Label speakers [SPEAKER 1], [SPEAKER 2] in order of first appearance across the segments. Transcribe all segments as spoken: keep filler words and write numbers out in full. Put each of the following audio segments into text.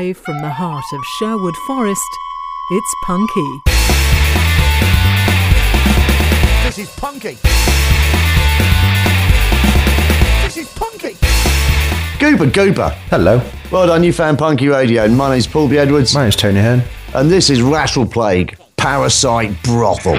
[SPEAKER 1] Live from the heart of Sherwood Forest, it's Punky.
[SPEAKER 2] This is Punky. This is Punky.
[SPEAKER 3] Gooper, Gooper.
[SPEAKER 4] Hello.
[SPEAKER 3] Well done, you found Punky Radio. My name's Paul B. Edwards.
[SPEAKER 4] My name's Tony Hearn.
[SPEAKER 3] And this is Rattle Plague, Parasite Brothel.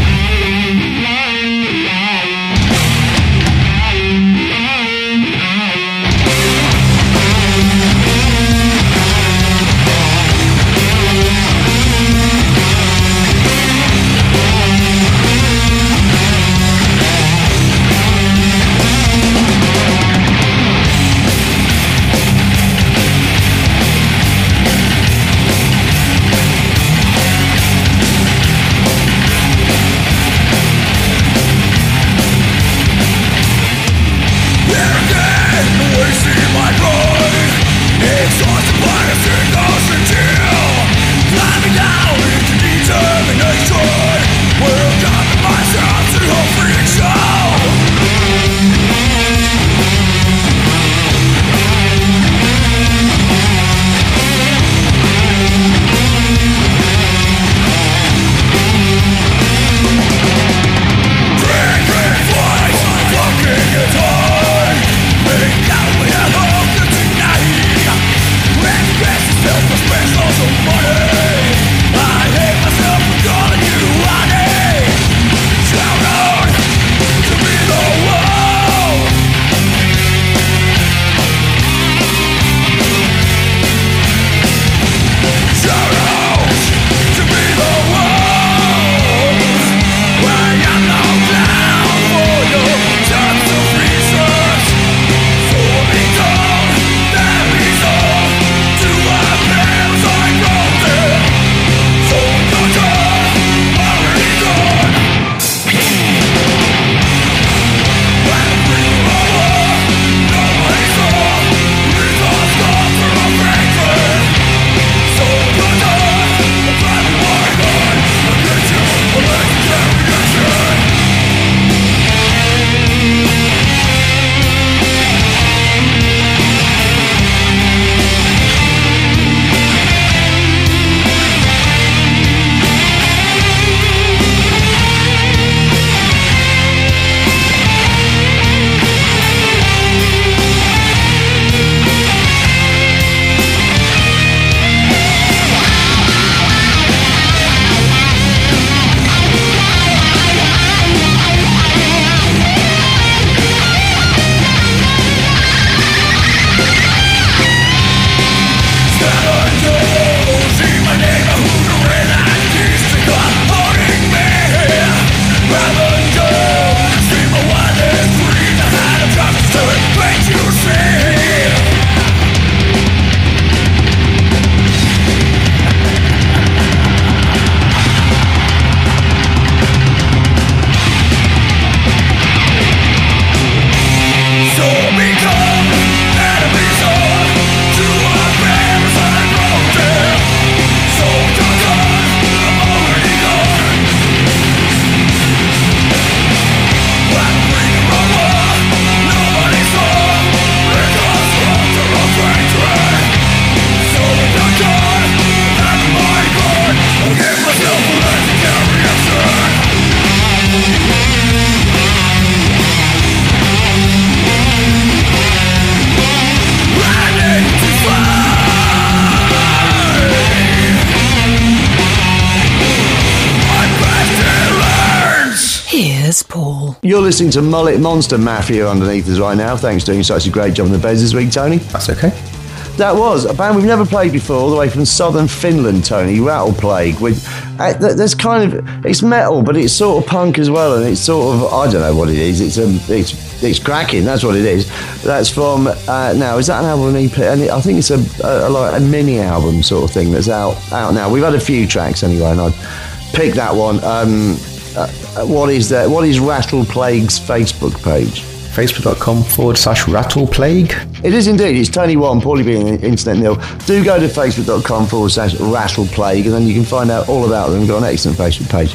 [SPEAKER 1] Paul.
[SPEAKER 3] You're listening to Mullet Monster Mafia underneath us right now. Thanks for doing such a great job on the beds this week, Tony.
[SPEAKER 4] That's okay.
[SPEAKER 3] That was a band we've never played before, all the way from southern Finland, Tony, Rattle Plague. With uh, there's kind of, it's metal, but it's sort of punk as well, and it's sort of, I don't know what it is. It's um, it's it's cracking. That's what it is. That's from uh, now. Is that an album? An E P? And I think it's a, a, a like a mini album sort of thing that's out out now. We've had a few tracks anyway, and I'd pick that one. Um, uh, what is that? What is Rattle Plague's Facebook page?
[SPEAKER 4] Facebook.com forward slash Rattle Plague.
[SPEAKER 3] It is indeed. It's Tony One, Paulie B and Internet Nil. Do go to Facebook.com forward slash Rattle Plague, and then you can find out all about them. We've got an excellent Facebook page.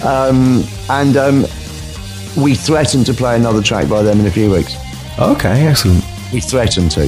[SPEAKER 3] Um, and um, we threaten to play another track by them in a few weeks.
[SPEAKER 4] Okay, excellent.
[SPEAKER 3] We threaten to.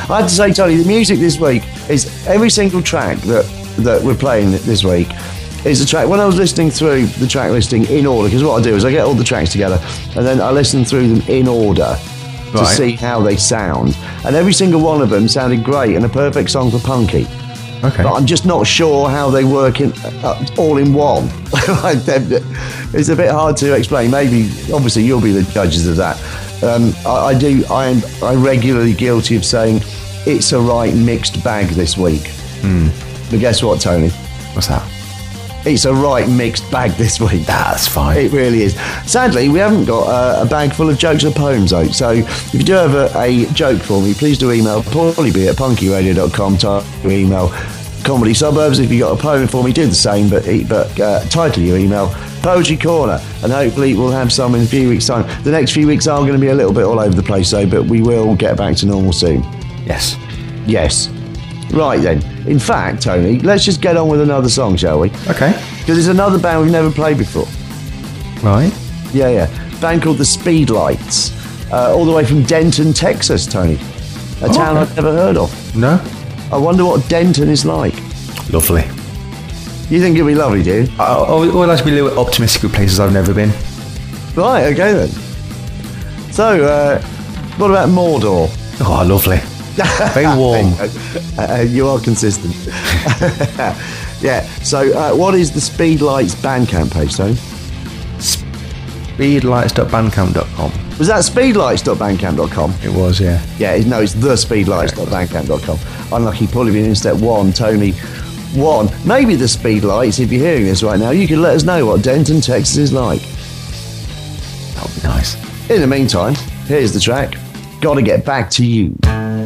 [SPEAKER 3] I have to say, Tony, the music this week is every single track that, that we're playing this week is a track. When I was listening through the track listing in order, because what I do is I get all the tracks together and then I listen through them in order to
[SPEAKER 4] Right.
[SPEAKER 3] see how they sound. And every single one of them sounded great and a perfect song for Punky.
[SPEAKER 4] Okay.
[SPEAKER 3] But I'm just not sure how they work in uh, all in one. It's a bit hard to explain. Maybe, obviously, you'll be the judges of that. Um, I, I do. I am. I'm regularly guilty of saying it's a right mixed bag this week.
[SPEAKER 4] Hmm.
[SPEAKER 3] But guess what, Tony?
[SPEAKER 4] What's that?
[SPEAKER 3] It's a right mixed bag this week.
[SPEAKER 4] That's fine.
[SPEAKER 3] It really is. Sadly, we haven't got uh, a bag full of jokes or poems out. So if you do have a, a joke for me, please do email paulieb at punkyradio dot com. Type your email Comedy Suburbs. If you got a poem for me, do the same, but but uh, title your email Poetry Corner, and hopefully we'll have some in a few weeks' time. The next few weeks are going to be a little bit all over the place, though, but we will get back to normal soon.
[SPEAKER 4] Yes.
[SPEAKER 3] Yes. Right then. In fact, Tony, let's just get on with another song, shall we?
[SPEAKER 4] Okay.
[SPEAKER 3] Because it's another band we've never played before.
[SPEAKER 4] Right.
[SPEAKER 3] Yeah, yeah. Band called the Speedlights, uh, all the way from Denton, Texas, Tony. A town
[SPEAKER 4] okay.
[SPEAKER 3] I've never heard of.
[SPEAKER 4] No.
[SPEAKER 3] I wonder what Denton is like.
[SPEAKER 4] Lovely.
[SPEAKER 3] You think it'll be lovely, do you?
[SPEAKER 4] I, I, I like to be a little optimistic with places I've never been.
[SPEAKER 3] Right, okay then. So, uh, what about Mordor?
[SPEAKER 4] Oh, lovely. Very warm.
[SPEAKER 3] uh, you are consistent. Yeah, so uh, what is the Speedlights Bandcamp page, Tony?
[SPEAKER 4] speedlights dot bandcamp dot com.
[SPEAKER 3] Was that speedlights dot bandcamp dot com?
[SPEAKER 4] It was, yeah.
[SPEAKER 3] Yeah, it- no, it's the speedlights dot bandcamp dot com. Unlucky Paul, in step one, Tony one. Maybe the Speedlights, if you're hearing this right now, you can let us know what Denton, Texas is like.
[SPEAKER 4] That would be nice.
[SPEAKER 3] In the meantime, here's the track. Gotta Get Back to You.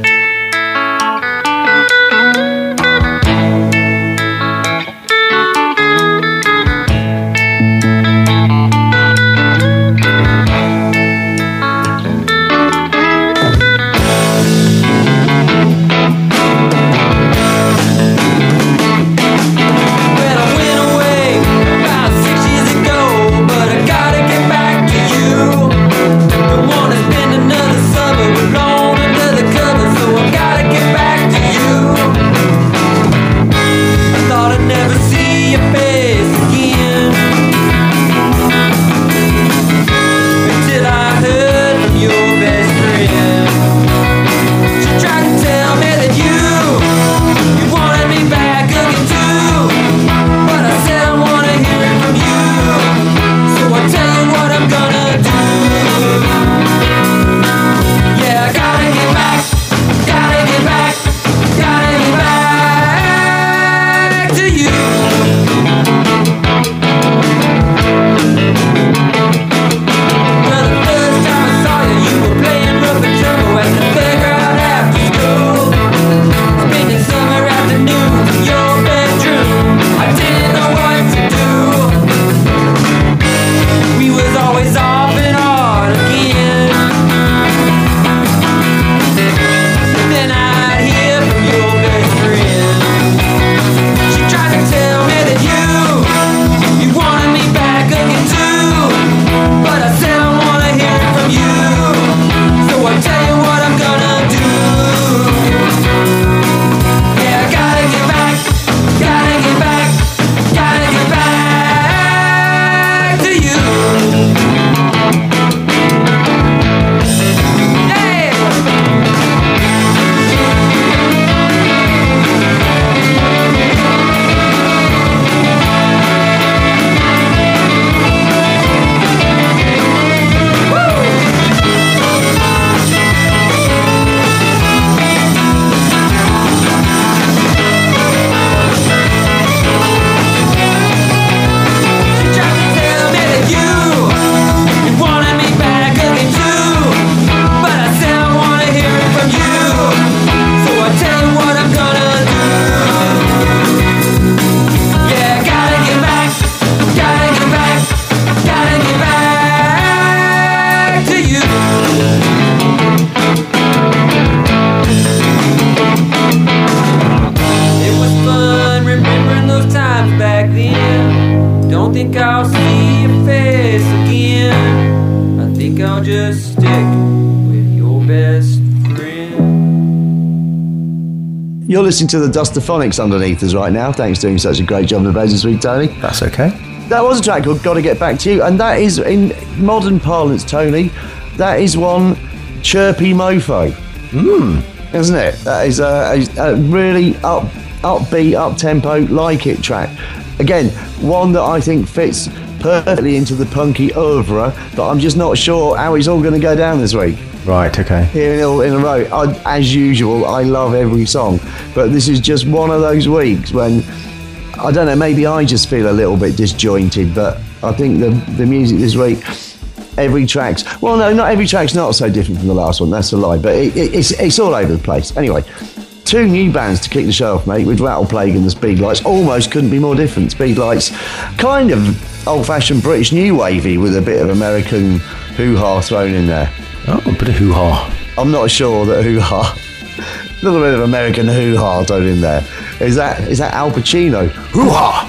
[SPEAKER 5] When I went away about six years ago, but I gotta get back to you. Don't wanna spend another summer alone under the covers, so I gotta get back to you. I thought I'd never see your face again, until I heard from your best friend. She tried to tell me that you, you wanted me back again too, but I said I wanna hear it from you. So I'll tell you what I'm gonna do. Yeah, I gotta get back, gotta get back, gotta get back to you. Well, the first time I saw you, you were playing rubber trouble at the playground after school. Spending summer afternoons in your bedroom, I didn't know what to do. We was always off and on again. Then I'd hear from your best friend. She tried to tell me that you, you wanted me back again too, but I said I wanna hear it from you. So I'll tell you what I'm gonna do. Yeah, I gotta get back, gotta get back, gotta get back to you. Yeah. She tried to tell me that you, you wanted me back again too, but I said I wanna hear it from you. So I'll tell you what I'm gonna do. Yeah, gotta get back, gotta get back, gotta get back to you. It was fun remembering those times back then. Don't think I'll see your face again. I think I'll just stick with your best friend.
[SPEAKER 3] You're listening to the Dustaphonics underneath us right now. Thanks for doing such a great job of the bass this week, Tony.
[SPEAKER 4] That's okay.
[SPEAKER 3] That was a track called Gotta Get Back to You, and that is, in modern parlance, Tony, that is one chirpy mofo.
[SPEAKER 4] Mm.
[SPEAKER 3] Isn't it? That is a, a, a really up, upbeat, up-tempo, like-it track. Again, one that I think fits perfectly into the punky oeuvre, but I'm just not sure how it's all going to go down this week.
[SPEAKER 4] Right, okay.
[SPEAKER 3] Here in a, in a row. I, as usual, I love every song, but this is just one of those weeks when, I don't know, maybe I just feel a little bit disjointed, but I think the, the music this week, every track's, well, no, not every track's not so different from the last one, that's a lie, but it, it, it's, it's all over the place. Anyway, two new bands to kick the show off, mate, with Rattle Plague and the Speedlights. Almost couldn't be more different. Speedlights, kind of old-fashioned British new wavy with a bit of American hoo-ha thrown in there.
[SPEAKER 4] Oh, a bit of hoo-ha.
[SPEAKER 3] I'm not sure that hoo-ha, a little bit of American hoo-ha thrown in there. Is that is that Al Pacino? Hoo-ha!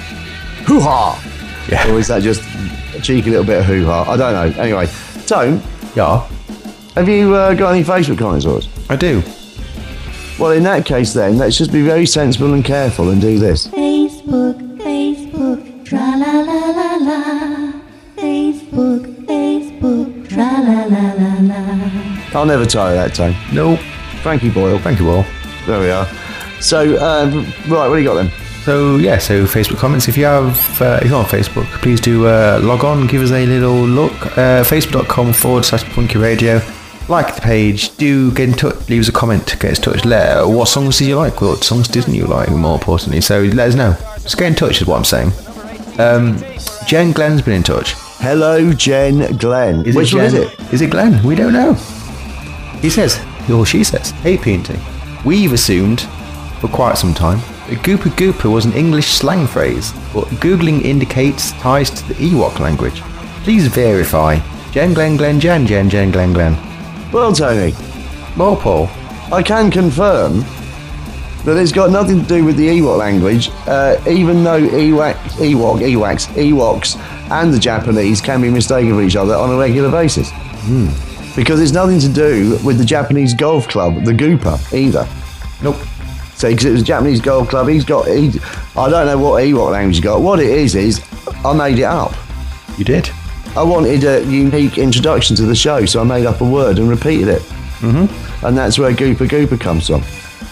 [SPEAKER 3] Hoo-ha!
[SPEAKER 4] Yeah.
[SPEAKER 3] Or is that just a cheeky little bit of hoo-ha? I don't know. Anyway, Tone,
[SPEAKER 4] Yeah,
[SPEAKER 3] have you uh, got any Facebook comments for us?
[SPEAKER 4] I do.
[SPEAKER 3] Well, in that case then, let's just be very sensible and careful and do this.
[SPEAKER 6] Facebook, Facebook, tra la la la la. Facebook, Facebook, tra la la la la.
[SPEAKER 3] I'll never tire that, Tone.
[SPEAKER 4] No.
[SPEAKER 3] Frankie Boyle.
[SPEAKER 4] Thank you all.
[SPEAKER 3] There we are. So, uh, right, what do you got then?
[SPEAKER 4] So yeah, so Facebook comments. If you have, uh, if you're on Facebook, please do uh, log on, give us a little look. Uh, Facebook.com forward slash Punky Radio. Like the page. Do get in touch. Leave us a comment. Get in touch. Let what songs did you like? What songs didn't you like? More importantly, so let us know. Just get in touch is what I'm saying. Um, Jen Glenn's been in touch.
[SPEAKER 3] Hello, Jen Glenn.
[SPEAKER 4] Is
[SPEAKER 3] Which
[SPEAKER 4] it
[SPEAKER 3] one is
[SPEAKER 4] Jen?
[SPEAKER 3] it?
[SPEAKER 4] Is it Glenn? We don't know. He says, or she says, hey P N T. We've assumed for quite some time that Goopa Goopa was an English slang phrase, but Googling indicates ties to the Ewok language. Please verify. Jen Glenn Glenn Jen Jen Jen Glenn Glenn.
[SPEAKER 3] Well, Tony,
[SPEAKER 4] Well, Paul.
[SPEAKER 3] I can confirm that it's got nothing to do with the Ewok language, uh, even though Ewok, Ewok, Ewoks, Ewoks and the Japanese can be mistaken for each other on a regular basis.
[SPEAKER 4] Hmm.
[SPEAKER 3] Because it's nothing to do with the Japanese golf club, the Goopa, either.
[SPEAKER 4] Nope.
[SPEAKER 3] So, because it was a Japanese golf club, he's got, he, I don't know what Ewok language he's got. What it is, is I made it up.
[SPEAKER 4] You did.
[SPEAKER 3] I wanted a unique introduction to the show, so I made up a word and repeated it. Mm-hmm. And that's where Goopa Goopa comes from.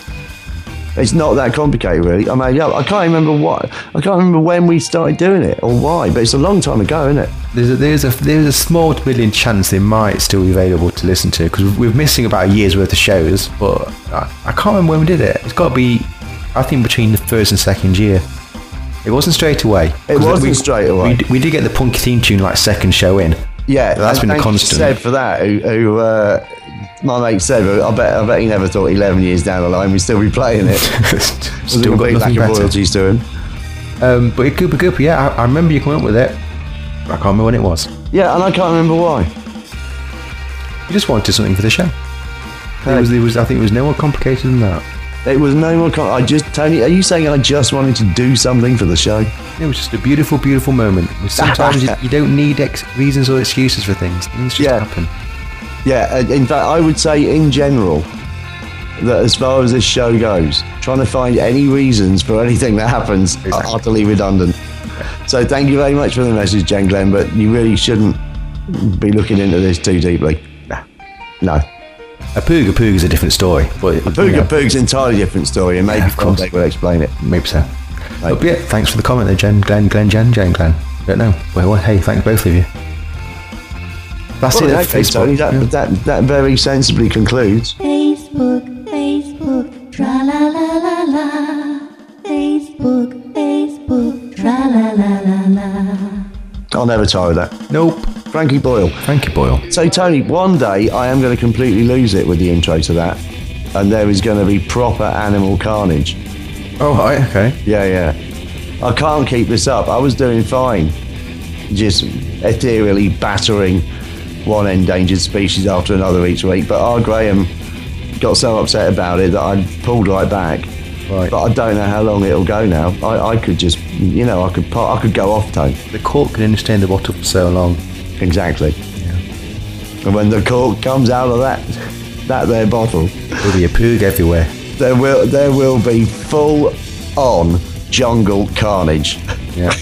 [SPEAKER 3] It's not that complicated, really. I made it up. I can't remember what. I can't remember when we started doing it or why, but it's a long time ago, isn't it?
[SPEAKER 4] There's a, there's a there's a small to million chance they might still be available to listen to because we're missing about a year's worth of shows, but I, I can't remember when we did it. It's got to be, I think, between the first and second year. It wasn't straight away.
[SPEAKER 3] It wasn't
[SPEAKER 4] we,
[SPEAKER 3] straight away.
[SPEAKER 4] We, we did get the punky theme tune like second show in.
[SPEAKER 3] Yeah,
[SPEAKER 4] So that's
[SPEAKER 3] and
[SPEAKER 4] been a
[SPEAKER 3] thank you,
[SPEAKER 4] constant.
[SPEAKER 3] Seb, for that. Who, who uh, my mate said, I bet, I bet he never thought eleven years down the line we'd still be playing it.
[SPEAKER 4] Still got
[SPEAKER 3] big lack
[SPEAKER 4] nothing
[SPEAKER 3] of
[SPEAKER 4] better.
[SPEAKER 3] royalties to him.
[SPEAKER 4] Um, but Goopa Goopa, yeah, I, I remember you coming up with it. But I can't remember when it was.
[SPEAKER 3] Yeah, and I can't remember why.
[SPEAKER 4] You just wanted something for the show.
[SPEAKER 3] Hey.
[SPEAKER 4] It was, it was, I think it was no more complicated than that.
[SPEAKER 3] It was no more. Con- I just, Tony, are you saying I just wanted to do something for the show?
[SPEAKER 4] It was just a beautiful, beautiful moment. Sometimes you, you don't need ex- reasons or excuses for things. Things just
[SPEAKER 3] Yeah.
[SPEAKER 4] happen.
[SPEAKER 3] Yeah, uh, in fact, I would say in general that as far as this show goes, trying to find any reasons for anything that happens are
[SPEAKER 4] Exactly.
[SPEAKER 3] utterly redundant. So thank you very much for the message, Jen Glenn, but you really shouldn't be looking into this too deeply.
[SPEAKER 4] Nah.
[SPEAKER 3] No.
[SPEAKER 4] A Pooga Pooga is a different story. But you
[SPEAKER 3] Pooga
[SPEAKER 4] know,
[SPEAKER 3] Poog's an entirely different story, and maybe
[SPEAKER 4] Yeah, of
[SPEAKER 3] one
[SPEAKER 4] course.
[SPEAKER 3] day we'll explain it.
[SPEAKER 4] Maybe so.
[SPEAKER 3] Right.
[SPEAKER 4] But yeah, thanks for the comment there, Jen, Glenn, Glenn, Jen, Jen, Glenn. Don't know. Well, well hey, thanks both of you. That's
[SPEAKER 3] Well,
[SPEAKER 4] it.
[SPEAKER 3] in
[SPEAKER 4] at
[SPEAKER 3] that case,
[SPEAKER 4] Facebook.
[SPEAKER 3] Tony, that,
[SPEAKER 4] Yeah.
[SPEAKER 3] that, that very sensibly concludes.
[SPEAKER 6] Facebook, Facebook, tra la la la la. Facebook, Facebook, tra la la la la.
[SPEAKER 3] I'll never tire of that.
[SPEAKER 4] Nope.
[SPEAKER 3] Frankie Boyle.
[SPEAKER 4] Frankie Boyle.
[SPEAKER 3] So, Tony, one day I am going to completely lose it with the intro to that, and there is going to be proper animal carnage.
[SPEAKER 4] Oh, right, okay.
[SPEAKER 3] Yeah, yeah. I can't keep this up. I was doing fine, just ethereally battering one endangered species after another each week. But R. Graham got so upset about it that I pulled right back.
[SPEAKER 4] Right.
[SPEAKER 3] But I don't know how long it'll go now. I, I could just, you know, I could I could go off, Tone.
[SPEAKER 4] The cork can only stay in the bottle for so long.
[SPEAKER 3] Exactly. And when the cork comes out of that that there bottle,
[SPEAKER 4] There'll be a poog everywhere.
[SPEAKER 3] there will there will be full on jungle carnage.
[SPEAKER 4] Yeah.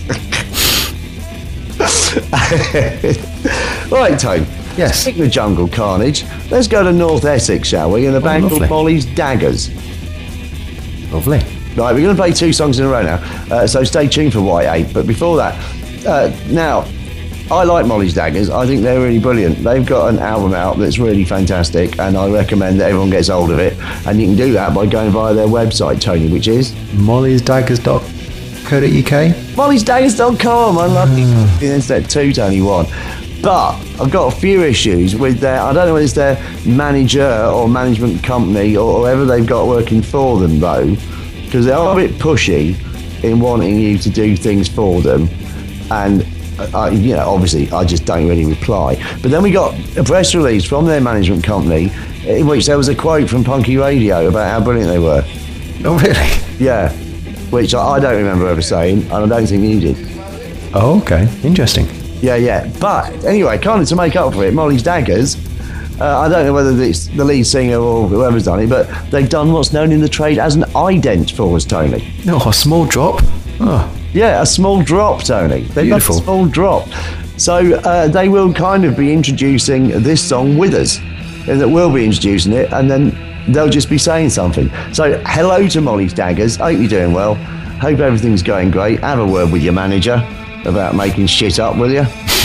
[SPEAKER 3] Right, Tone.
[SPEAKER 4] Yes.
[SPEAKER 3] Speaking of jungle carnage, let's go to North Essex, shall we? In a band
[SPEAKER 4] lovely.
[SPEAKER 3] called Molly's Daggers.
[SPEAKER 4] Lovely.
[SPEAKER 3] Right, we're going to play two songs in a row now, uh, so stay tuned for Y eight. But before that, uh, now, I like Molly's Daggers. I think they're really brilliant. They've got an album out that's really fantastic, and I recommend that everyone gets hold of it. And you can do that by going via their website, Tony, which is
[SPEAKER 4] Molly's Daggers dot co dot U K.
[SPEAKER 3] mollys daggers dot com. Unlucky. Instead, two, Tony, one. But I've got a few issues with their, I don't know whether it's their manager or management company or whoever they've got working for them, though, because they are a bit pushy in wanting you to do things for them. And, I, you know, obviously, I just don't really reply. But then we got a press release from their management company in which there was a quote from Punky Radio about how brilliant they were.
[SPEAKER 4] Oh, really?
[SPEAKER 3] Yeah, which I, I don't remember ever saying, and I don't think you did.
[SPEAKER 4] Oh, okay. Interesting.
[SPEAKER 3] Yeah, yeah. But anyway, kind of to make up for it, Molly's Daggers, uh, I don't know whether it's the lead singer or whoever's done it, but they've done what's known in the trade as an ident for us, Tony.
[SPEAKER 4] No, a small drop. Oh,
[SPEAKER 3] Yeah, a small drop, Tony. They've
[SPEAKER 4] Beautiful.
[SPEAKER 3] done a small drop. So uh, they will kind of be introducing this song with us, and that we'll be introducing it, and then they'll just be saying something. So hello to Molly's Daggers. Hope you're doing well. Hope everything's going great. Have a word with your manager about making shit up, will you?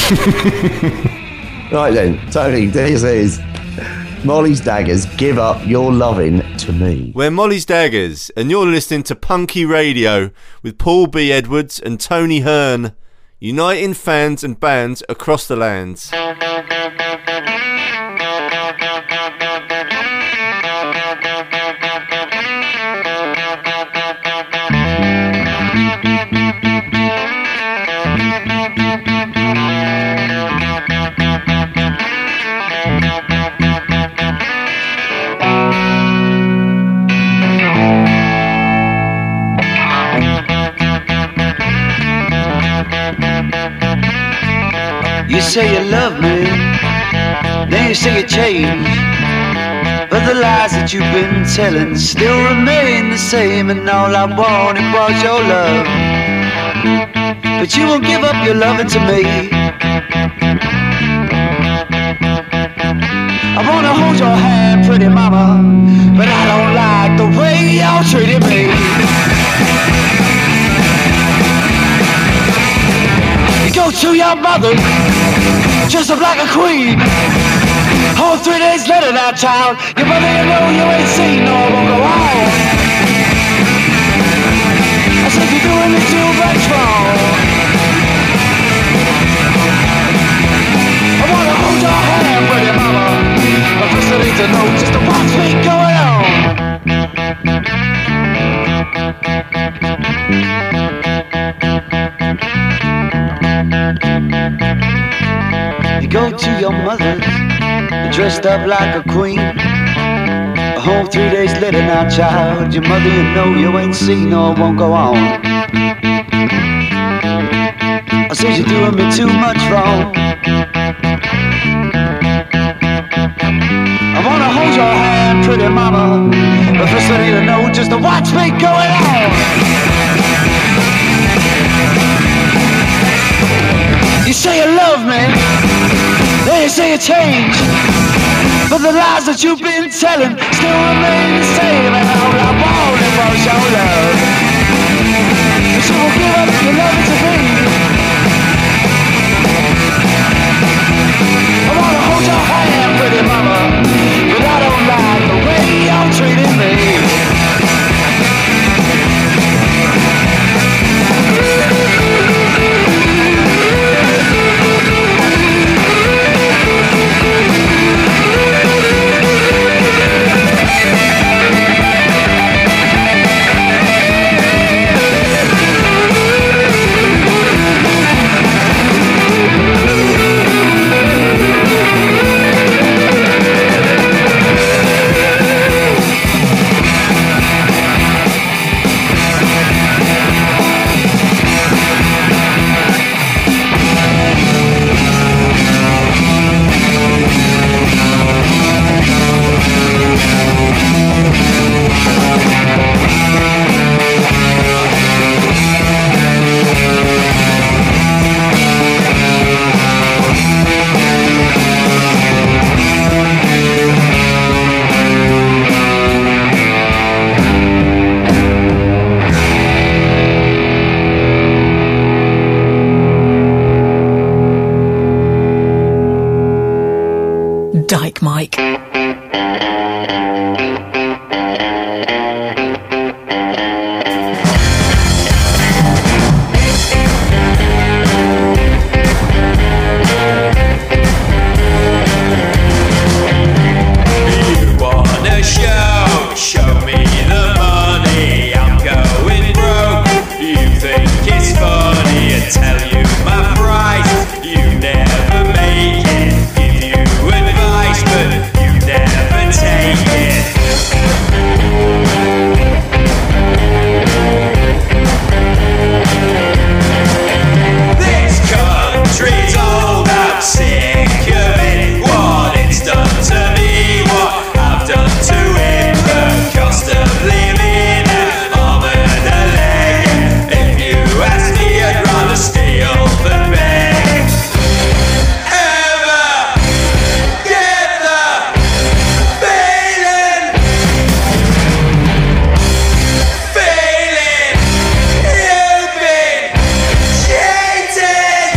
[SPEAKER 3] Right then, Tony, this is Molly's Daggers, Give Up Your Lovin' to Me.
[SPEAKER 7] We're Molly's Daggers, and you're listening to Punky Radio with Paul B. Edwards and Tony Hearn, uniting fans and bands across the lands.
[SPEAKER 8] You say you love me, then you say you change, but the lies that you've been telling still remain the same, and all I wanted was your love. But you won't give up your loving to me. I wanna hold your hand, pretty mama, but I don't like the way y'all treated me. Go to your mother, dress up like a queen. Home three days later now, child. Your mother, you know you ain't seen, no, I won't go on. I said you're doing me too much wrong. I wanna hold your hand, pretty mama, but first I need to know just what's been going on. You go to your mother, dressed up like a queen. Home three days later now, child. Your mother, you know you ain't seen, no, it won't go on. I said you're doing me too much wrong. I wanna hold your hand, pretty mama, but first I need to know just what's been going on. You say you love me, then you say you change, but the lies that you've been telling still remain the same, and all I wanted was your love. But you won't give up your love to me. I wanna hold your hand, pretty mama, but I don't like the way you're treating me.
[SPEAKER 9] Mike.
[SPEAKER 5] Show, show me the money. I'm going broke. You think it's funny? I tell you my price. You never make it. Give you advice, but you never take it. This country's old. I'm sick of it. What it's done to me. What done to it, the cost of living, arm and a leg. If you ask me, I'd rather steal than beg. Ever get the feeling, feeling you've been cheated?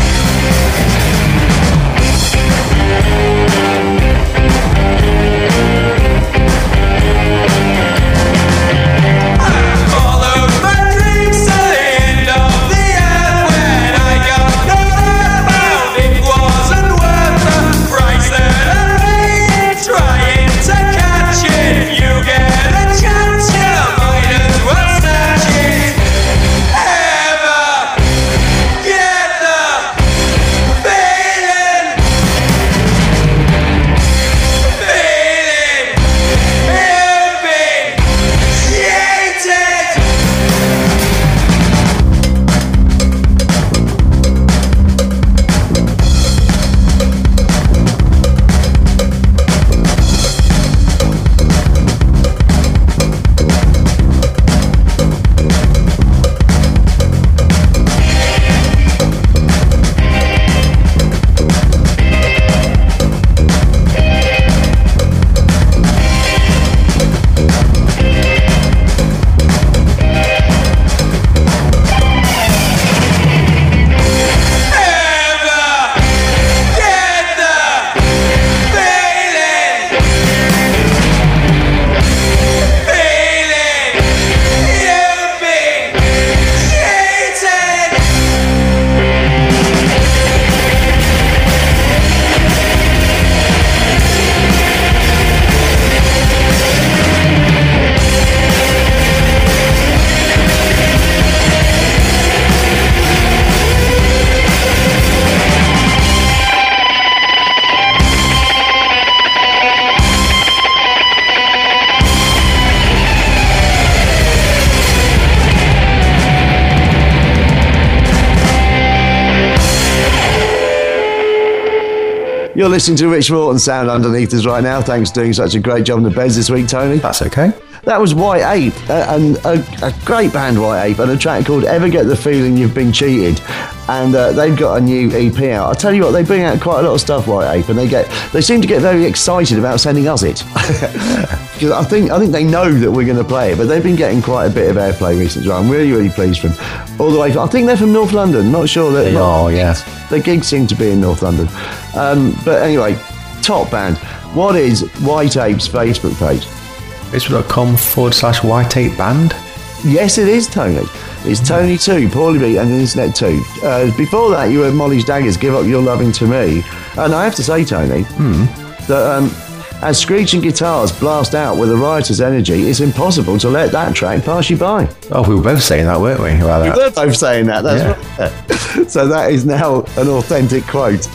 [SPEAKER 3] You're listening to Rich Morton sound underneath us right now. Thanks for doing such a great job on the beds this week, Tony.
[SPEAKER 4] That's okay.
[SPEAKER 3] That was White Ape, uh, and a, a great band, White Ape, and a track called Ever Get the Feeling You've Been Cheated. And uh, they've got a new E P out. I'll tell you what, they bring out quite a lot of stuff, White Ape, and they get they seem to get very excited about sending us it. Because I think I think they know that we're going to play it, but they've been getting quite a bit of airplay recently. I'm really, really pleased for them. All the way from, I think they're from North London, not sure. That,
[SPEAKER 4] they
[SPEAKER 3] not,
[SPEAKER 4] are, yes.
[SPEAKER 3] Their gigs seem to be in North London. Um, but anyway, top band. What is White Ape's Facebook page?
[SPEAKER 4] Facebook.com forward slash White Ape Band.
[SPEAKER 3] Yes, it is, Tony. It's Tony two, Paulie B, and the Internet two. Uh, before that, you were Molly's Daggers, Give Up Your Loving to Me. And I have to say, Tony,
[SPEAKER 4] hmm.
[SPEAKER 3] that um, as screeching guitars blast out with a riotous energy, it's impossible to let that track pass you by.
[SPEAKER 4] Oh, we were both saying that, weren't we? About that?
[SPEAKER 3] We were both saying that, that's yeah. right. So that is now an authentic quote.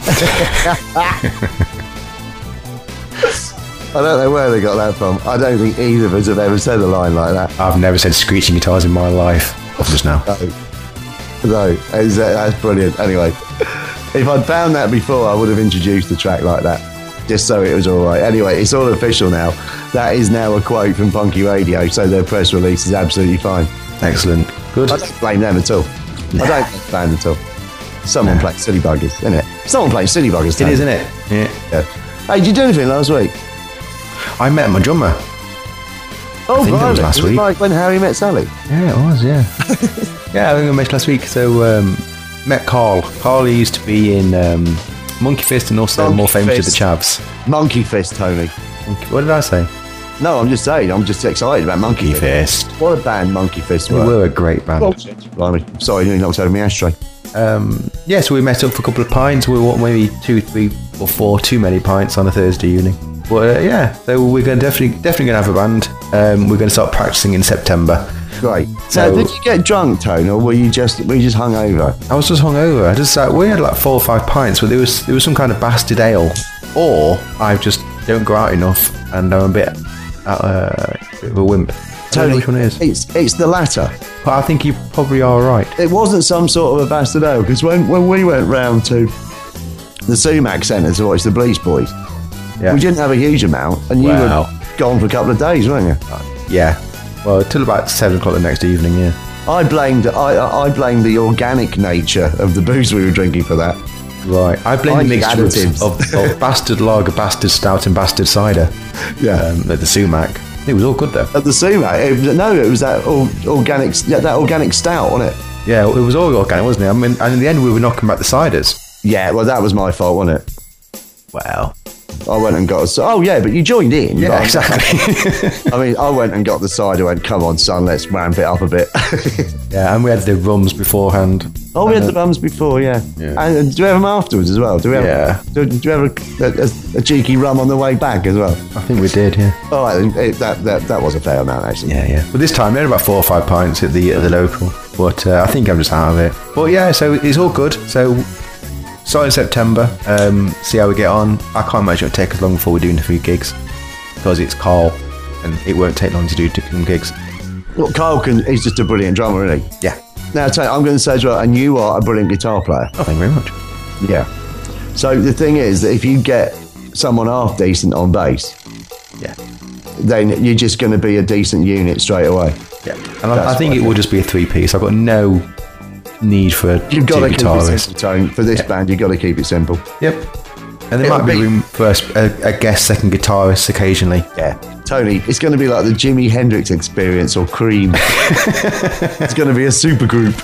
[SPEAKER 3] I don't know where they got that from. I don't think either of us have ever said a line like that.
[SPEAKER 4] I've never said screeching guitars in my life. Just now.
[SPEAKER 3] No, no, that's, that's brilliant. Anyway, if I'd found that before, I would have introduced the track like that, just so it was all right. Anyway, it's all official now. That is now a quote from Punky Radio, so their press release is absolutely fine.
[SPEAKER 4] Excellent. Good.
[SPEAKER 3] I don't blame them at all. Nah. I don't blame the band at all. Someone nah. playing Silly Buggers, isn't it? Someone playing Silly Buggers.
[SPEAKER 4] It is, isn't it? Yeah.
[SPEAKER 3] yeah. Hey, did you do anything last week?
[SPEAKER 4] I met my drummer.
[SPEAKER 3] Oh,
[SPEAKER 4] I think
[SPEAKER 3] right.
[SPEAKER 4] it was last
[SPEAKER 3] was
[SPEAKER 4] week.
[SPEAKER 3] It like when Harry met Sally?
[SPEAKER 4] Yeah, it was, yeah. yeah, I think I met last week. So, um, met Carl. Carl used to be in um, Monkey Fist, and also
[SPEAKER 3] Monkey
[SPEAKER 4] more famous to the
[SPEAKER 3] Fist.
[SPEAKER 4] Chavs.
[SPEAKER 3] Monkey Fist, Tony.
[SPEAKER 4] What did I say?
[SPEAKER 3] No, I'm just saying. I'm just excited about Monkey
[SPEAKER 4] Monkey
[SPEAKER 3] Fist.
[SPEAKER 4] Fist.
[SPEAKER 3] What a band Monkey Fist
[SPEAKER 4] They
[SPEAKER 3] were.
[SPEAKER 4] were a great band.
[SPEAKER 3] Blimey. Sorry, nearly knocked over my ashtray.
[SPEAKER 4] Um, yeah, so we met up for a couple of pints. We were maybe two, three, or four too many pints on a Thursday evening. But uh, yeah, so we're going to definitely definitely going to have a band. Um, we're going to start practicing in September.
[SPEAKER 3] Great.
[SPEAKER 4] So-
[SPEAKER 3] now, did you get drunk, Tone, or were you just were you just hungover?
[SPEAKER 4] I was just hungover. I just like we had like four or five pints, but there was there was some kind of bastard ale, or I just don't go out enough and I'm a bit uh, a bit of a wimp. I don't know which one it is.
[SPEAKER 3] It's it's the latter.
[SPEAKER 4] But I think you probably are right.
[SPEAKER 3] It wasn't some sort of a bastard ale, because when, when we went round to the Sumac Centre to watch the Bleach Boys,
[SPEAKER 4] Yeah.
[SPEAKER 3] we didn't have a huge amount, and you
[SPEAKER 4] Wow.
[SPEAKER 3] were gone for a couple of days, weren't you?
[SPEAKER 4] Yeah. Well, till about seven o'clock the next evening. Yeah.
[SPEAKER 3] I blamed I I blamed the organic nature of the booze we were drinking for that.
[SPEAKER 4] Right. I blame
[SPEAKER 3] I
[SPEAKER 4] the
[SPEAKER 3] think
[SPEAKER 4] mixture
[SPEAKER 3] additives.
[SPEAKER 4] of, of, of bastard lager, bastard stout, and bastard cider.
[SPEAKER 3] Yeah.
[SPEAKER 4] Um, at the Sumac. It was all good though.
[SPEAKER 3] At the Sumac, it was, no, it was that or, organic yeah, that organic stout, wasn't it?
[SPEAKER 4] Yeah, it was all organic, wasn't it? I mean, and in the end, we were knocking back the ciders.
[SPEAKER 3] Yeah, well, that was my fault, wasn't it?
[SPEAKER 4] Wow.
[SPEAKER 3] I went and got a. Oh yeah, but you joined in.
[SPEAKER 4] Yeah,
[SPEAKER 3] But-
[SPEAKER 4] exactly.
[SPEAKER 3] I mean, I went and got the cider. Went, come on, son, let's ramp it up a bit.
[SPEAKER 4] Yeah, and we had the rums beforehand.
[SPEAKER 3] Oh, we had the bums before, yeah.
[SPEAKER 4] Yeah.
[SPEAKER 3] And uh, do we have them afterwards as well? Do we have?
[SPEAKER 4] Yeah.
[SPEAKER 3] Do, do you have a, a, a cheeky rum on the way back as well?
[SPEAKER 4] I think we did, yeah.
[SPEAKER 3] All right, then, it, that, that that was a fair amount actually.
[SPEAKER 4] Yeah, yeah. But this time, we had about four or five pints at the at the local. But uh, I think I'm just out of it. But yeah, so it's all good. So starting September, um, see how we get on. I can't imagine it'll take us long before we're doing a few gigs because it's Carl, and it won't take long to do different gigs.
[SPEAKER 3] Well, Kyle can. He's just a brilliant drummer, isn't he?
[SPEAKER 4] Yeah.
[SPEAKER 3] Now, tell you, I'm going to say as well, and you are a brilliant guitar player.
[SPEAKER 4] Oh, thank you very much.
[SPEAKER 3] Yeah. So the thing is that if you get someone half decent on bass,
[SPEAKER 4] Yeah.
[SPEAKER 3] then you're just going to be a decent unit straight away.
[SPEAKER 4] Yeah. And I, I
[SPEAKER 3] That's
[SPEAKER 4] think
[SPEAKER 3] what
[SPEAKER 4] it
[SPEAKER 3] I
[SPEAKER 4] will just be a three piece. I've got no need for a
[SPEAKER 3] You've got to
[SPEAKER 4] two
[SPEAKER 3] keep it
[SPEAKER 4] guitarists.
[SPEAKER 3] simple, Tone. For this
[SPEAKER 4] Yeah.
[SPEAKER 3] band, you've got to keep it simple.
[SPEAKER 4] Yep. And there
[SPEAKER 3] It'll
[SPEAKER 4] might be
[SPEAKER 3] be-
[SPEAKER 4] room for a, sp- a, a guest second guitarist occasionally.
[SPEAKER 3] Yeah. Tony, it's going to be like the Jimi Hendrix Experience or Cream. It's going to be a super group.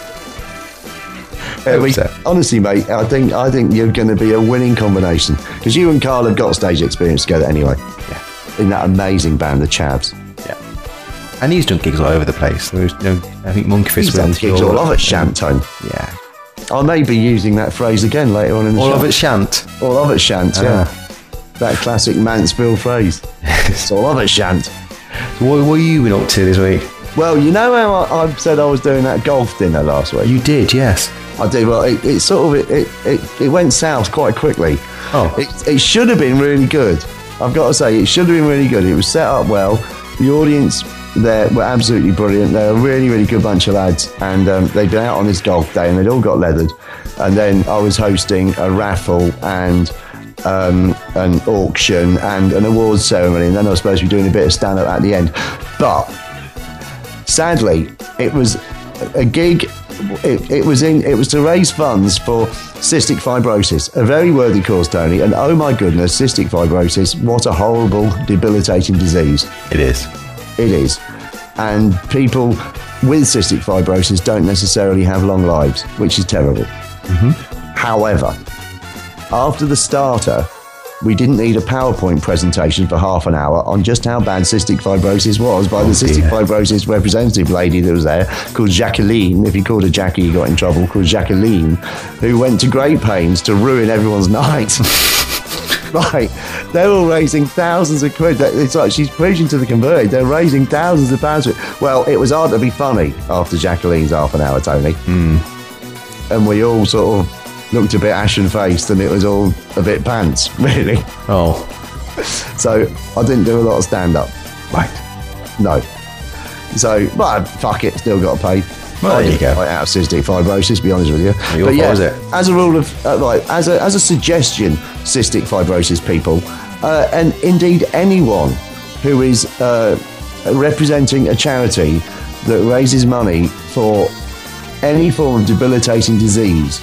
[SPEAKER 3] I
[SPEAKER 4] Hope
[SPEAKER 3] mean,
[SPEAKER 4] so.
[SPEAKER 3] honestly, mate, I think I think you're going to be a winning combination because you and Carl have got stage experience together anyway.
[SPEAKER 4] Yeah.
[SPEAKER 3] In that amazing band, the Chavs.
[SPEAKER 4] Yeah. And he's done gigs all over the place. There was, you know, I think Monkey Fist
[SPEAKER 3] He's done
[SPEAKER 4] went
[SPEAKER 3] gigs all over Shantone.
[SPEAKER 4] Yeah.
[SPEAKER 3] I may be using that phrase again later on in the
[SPEAKER 4] All
[SPEAKER 3] show.
[SPEAKER 4] of it shant.
[SPEAKER 3] All of it shant, yeah. That classic Mansfield phrase. It's all of it shant.
[SPEAKER 4] What, what have you been up to this week?
[SPEAKER 3] Well, you know how I, I said I was doing that golf dinner last week?
[SPEAKER 4] You did, yes.
[SPEAKER 3] I did. Well, it, it sort of it, it, it, it went south quite quickly.
[SPEAKER 4] Oh.
[SPEAKER 3] It, it should have been really good. I've got to say, it should have been really good. It was set up well. The audience there were absolutely brilliant. They're a really, really good bunch of lads. And um, they'd been out on this golf day and they'd all got leathered. And then I was hosting a raffle and um, an auction and an awards ceremony. And then I was supposed to be doing a bit of stand-up at the end. But sadly, it was a gig. It, it was in. It was to raise funds for cystic fibrosis, a very worthy cause, Tony. And oh my goodness, cystic fibrosis! What a horrible, debilitating disease
[SPEAKER 4] It is.
[SPEAKER 3] it is. And people with cystic fibrosis don't necessarily have long lives, which is terrible. However, after the starter, we didn't need a PowerPoint presentation for half an hour on just how bad cystic fibrosis was by the cystic
[SPEAKER 4] dear.
[SPEAKER 3] fibrosis representative lady that was there, called Jacqueline. If you called her Jackie, you got in trouble. Called Jacqueline, who went to great pains to ruin everyone's night. Right, they're all raising thousands of quid. It's like she's preaching to the converted. They're raising thousands of pounds. Well, it was hard to be funny after Jacqueline's half an hour, Tony. And we all sort of looked a bit ashen-faced, and it was all a bit pants, really.
[SPEAKER 4] Oh.
[SPEAKER 3] So I didn't do a lot of stand-up.
[SPEAKER 4] Right.
[SPEAKER 3] No. So, but fuck it, still got paid.
[SPEAKER 4] Well,
[SPEAKER 3] I
[SPEAKER 4] there you
[SPEAKER 3] didn't
[SPEAKER 4] go.
[SPEAKER 3] quite out of cystic fibrosis, to be honest with you.
[SPEAKER 4] Your
[SPEAKER 3] But
[SPEAKER 4] fault,
[SPEAKER 3] yeah,
[SPEAKER 4] is it?
[SPEAKER 3] as a rule of, uh, like, as a, as a suggestion, cystic fibrosis people, uh, and indeed anyone who is uh, representing a charity that raises money for any form of debilitating disease,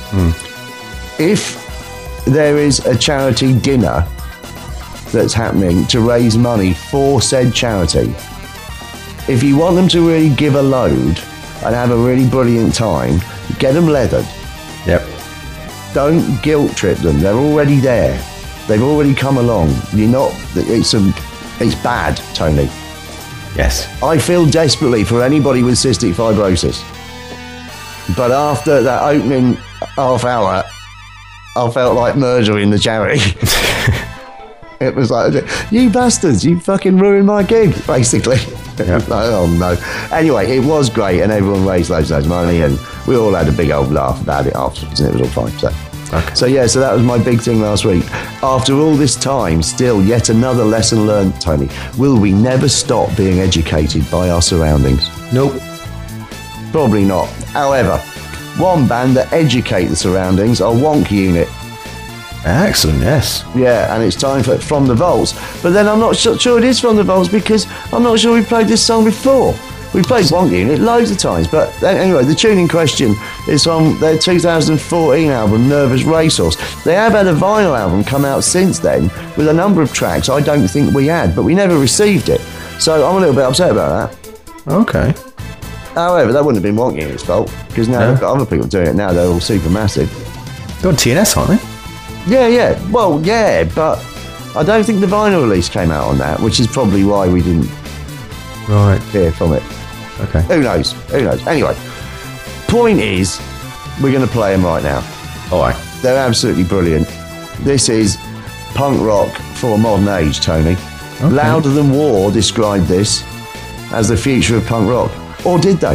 [SPEAKER 3] if there is a charity dinner that's happening to raise money for said charity, if you want them to really give a load and have a really brilliant time, get them leathered.
[SPEAKER 4] Yep.
[SPEAKER 3] Don't guilt trip them. They're already there. They've already come along. You're not. It's a. It's bad, Tony.
[SPEAKER 4] Yes.
[SPEAKER 3] I feel desperately for anybody with cystic fibrosis. But after that opening half hour, I felt like murdering the charity. It was like, you bastards, you fucking ruined my gig, basically.
[SPEAKER 4] Yeah.
[SPEAKER 3] Oh, no. Anyway, it was great, and everyone raised loads and loads of money, and we all had a big old laugh about it afterwards, and it was all fine. So,
[SPEAKER 4] okay.
[SPEAKER 3] so yeah, so that was my big thing last week. After all this time, still yet another lesson learned, Tony. Will we never stop being educated by our surroundings?
[SPEAKER 4] Nope.
[SPEAKER 3] Probably not. However, one band that educate the surroundings are Wonk Unit.
[SPEAKER 4] Excellent, yes.
[SPEAKER 3] Yeah, and it's time for From the Vaults. But then I'm not sure, sure it is From the Vaults because I'm not sure we played this song before. We played Wonk Unit loads of times. But anyway, the tune in question is from their two thousand fourteen album, Nervous Racehorse. They have had a vinyl album come out since then with a number of tracks I don't think we had, but we never received it. So I'm a little bit upset about that.
[SPEAKER 4] Okay.
[SPEAKER 3] However, that wouldn't have been Wonk Unit's fault because now
[SPEAKER 4] No.
[SPEAKER 3] they've got other people doing it now. They're all super massive.
[SPEAKER 4] They're on T N S, aren't they?
[SPEAKER 3] Yeah, yeah. Well, yeah, but I don't think the vinyl release came out on that, which is probably why we didn't
[SPEAKER 4] Right.
[SPEAKER 3] hear from it.
[SPEAKER 4] Okay.
[SPEAKER 3] Who knows? Who knows? Anyway, point is, we're going to play them right now.
[SPEAKER 4] All right.
[SPEAKER 3] They're absolutely brilliant. This is punk rock for a modern age, Tony.
[SPEAKER 4] Okay.
[SPEAKER 3] Louder Than War described this as the future of punk rock. Or did they?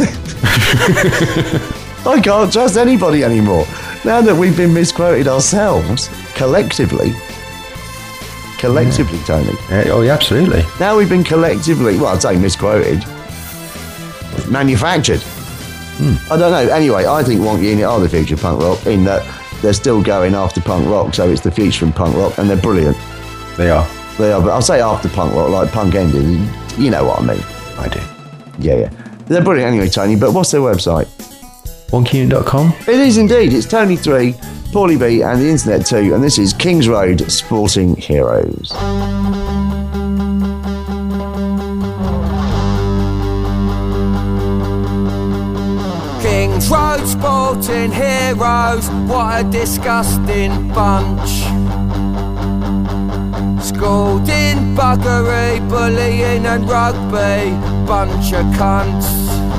[SPEAKER 3] I can't trust anybody anymore. Now that we've been misquoted ourselves, collectively. Collectively, yeah. Tony.
[SPEAKER 4] Yeah, oh, yeah, absolutely.
[SPEAKER 3] Now we've been collectively, well, I'd say misquoted, manufactured.
[SPEAKER 4] Hmm.
[SPEAKER 3] I don't know. Anyway, I think Wonk Unit are the future of punk rock in that they're still going after punk rock, so it's the future of punk rock, and they're brilliant.
[SPEAKER 4] They are.
[SPEAKER 3] They are, but I'll say after punk rock, like punk ended. You know what I mean.
[SPEAKER 4] I do.
[SPEAKER 3] Yeah, yeah. They're brilliant anyway, Tony, but what's their website?
[SPEAKER 4] wonk unit dot com.
[SPEAKER 3] It is indeed. It's Tony three, Paulie B, and the internet too, and this is Kings Road Sporting Heroes.
[SPEAKER 5] Kings Road Sporting Heroes, what a disgusting bunch. Schooled in buggery, bullying and rugby, bunch of cunts.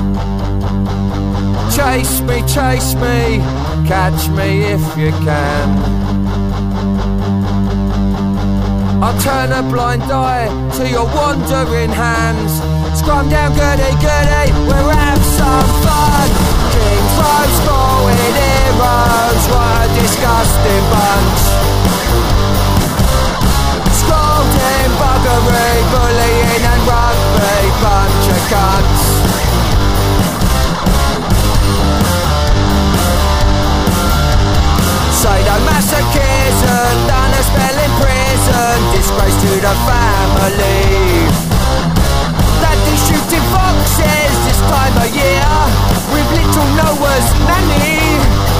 [SPEAKER 5] Chase me, chase me, catch me if you can. I'll turn a blind eye to your wandering hands. Scrum down, goody, goody, we'll have some fun. Kings Road Sporting Heroes, what a disgusting bunch. Schooled in buggery, bullying and rugby, bunch of cunts. Sadomasochism, done a spell in prison, disgrace to the family. Daddy shooting foxes this time of year, with little Noah's nanny.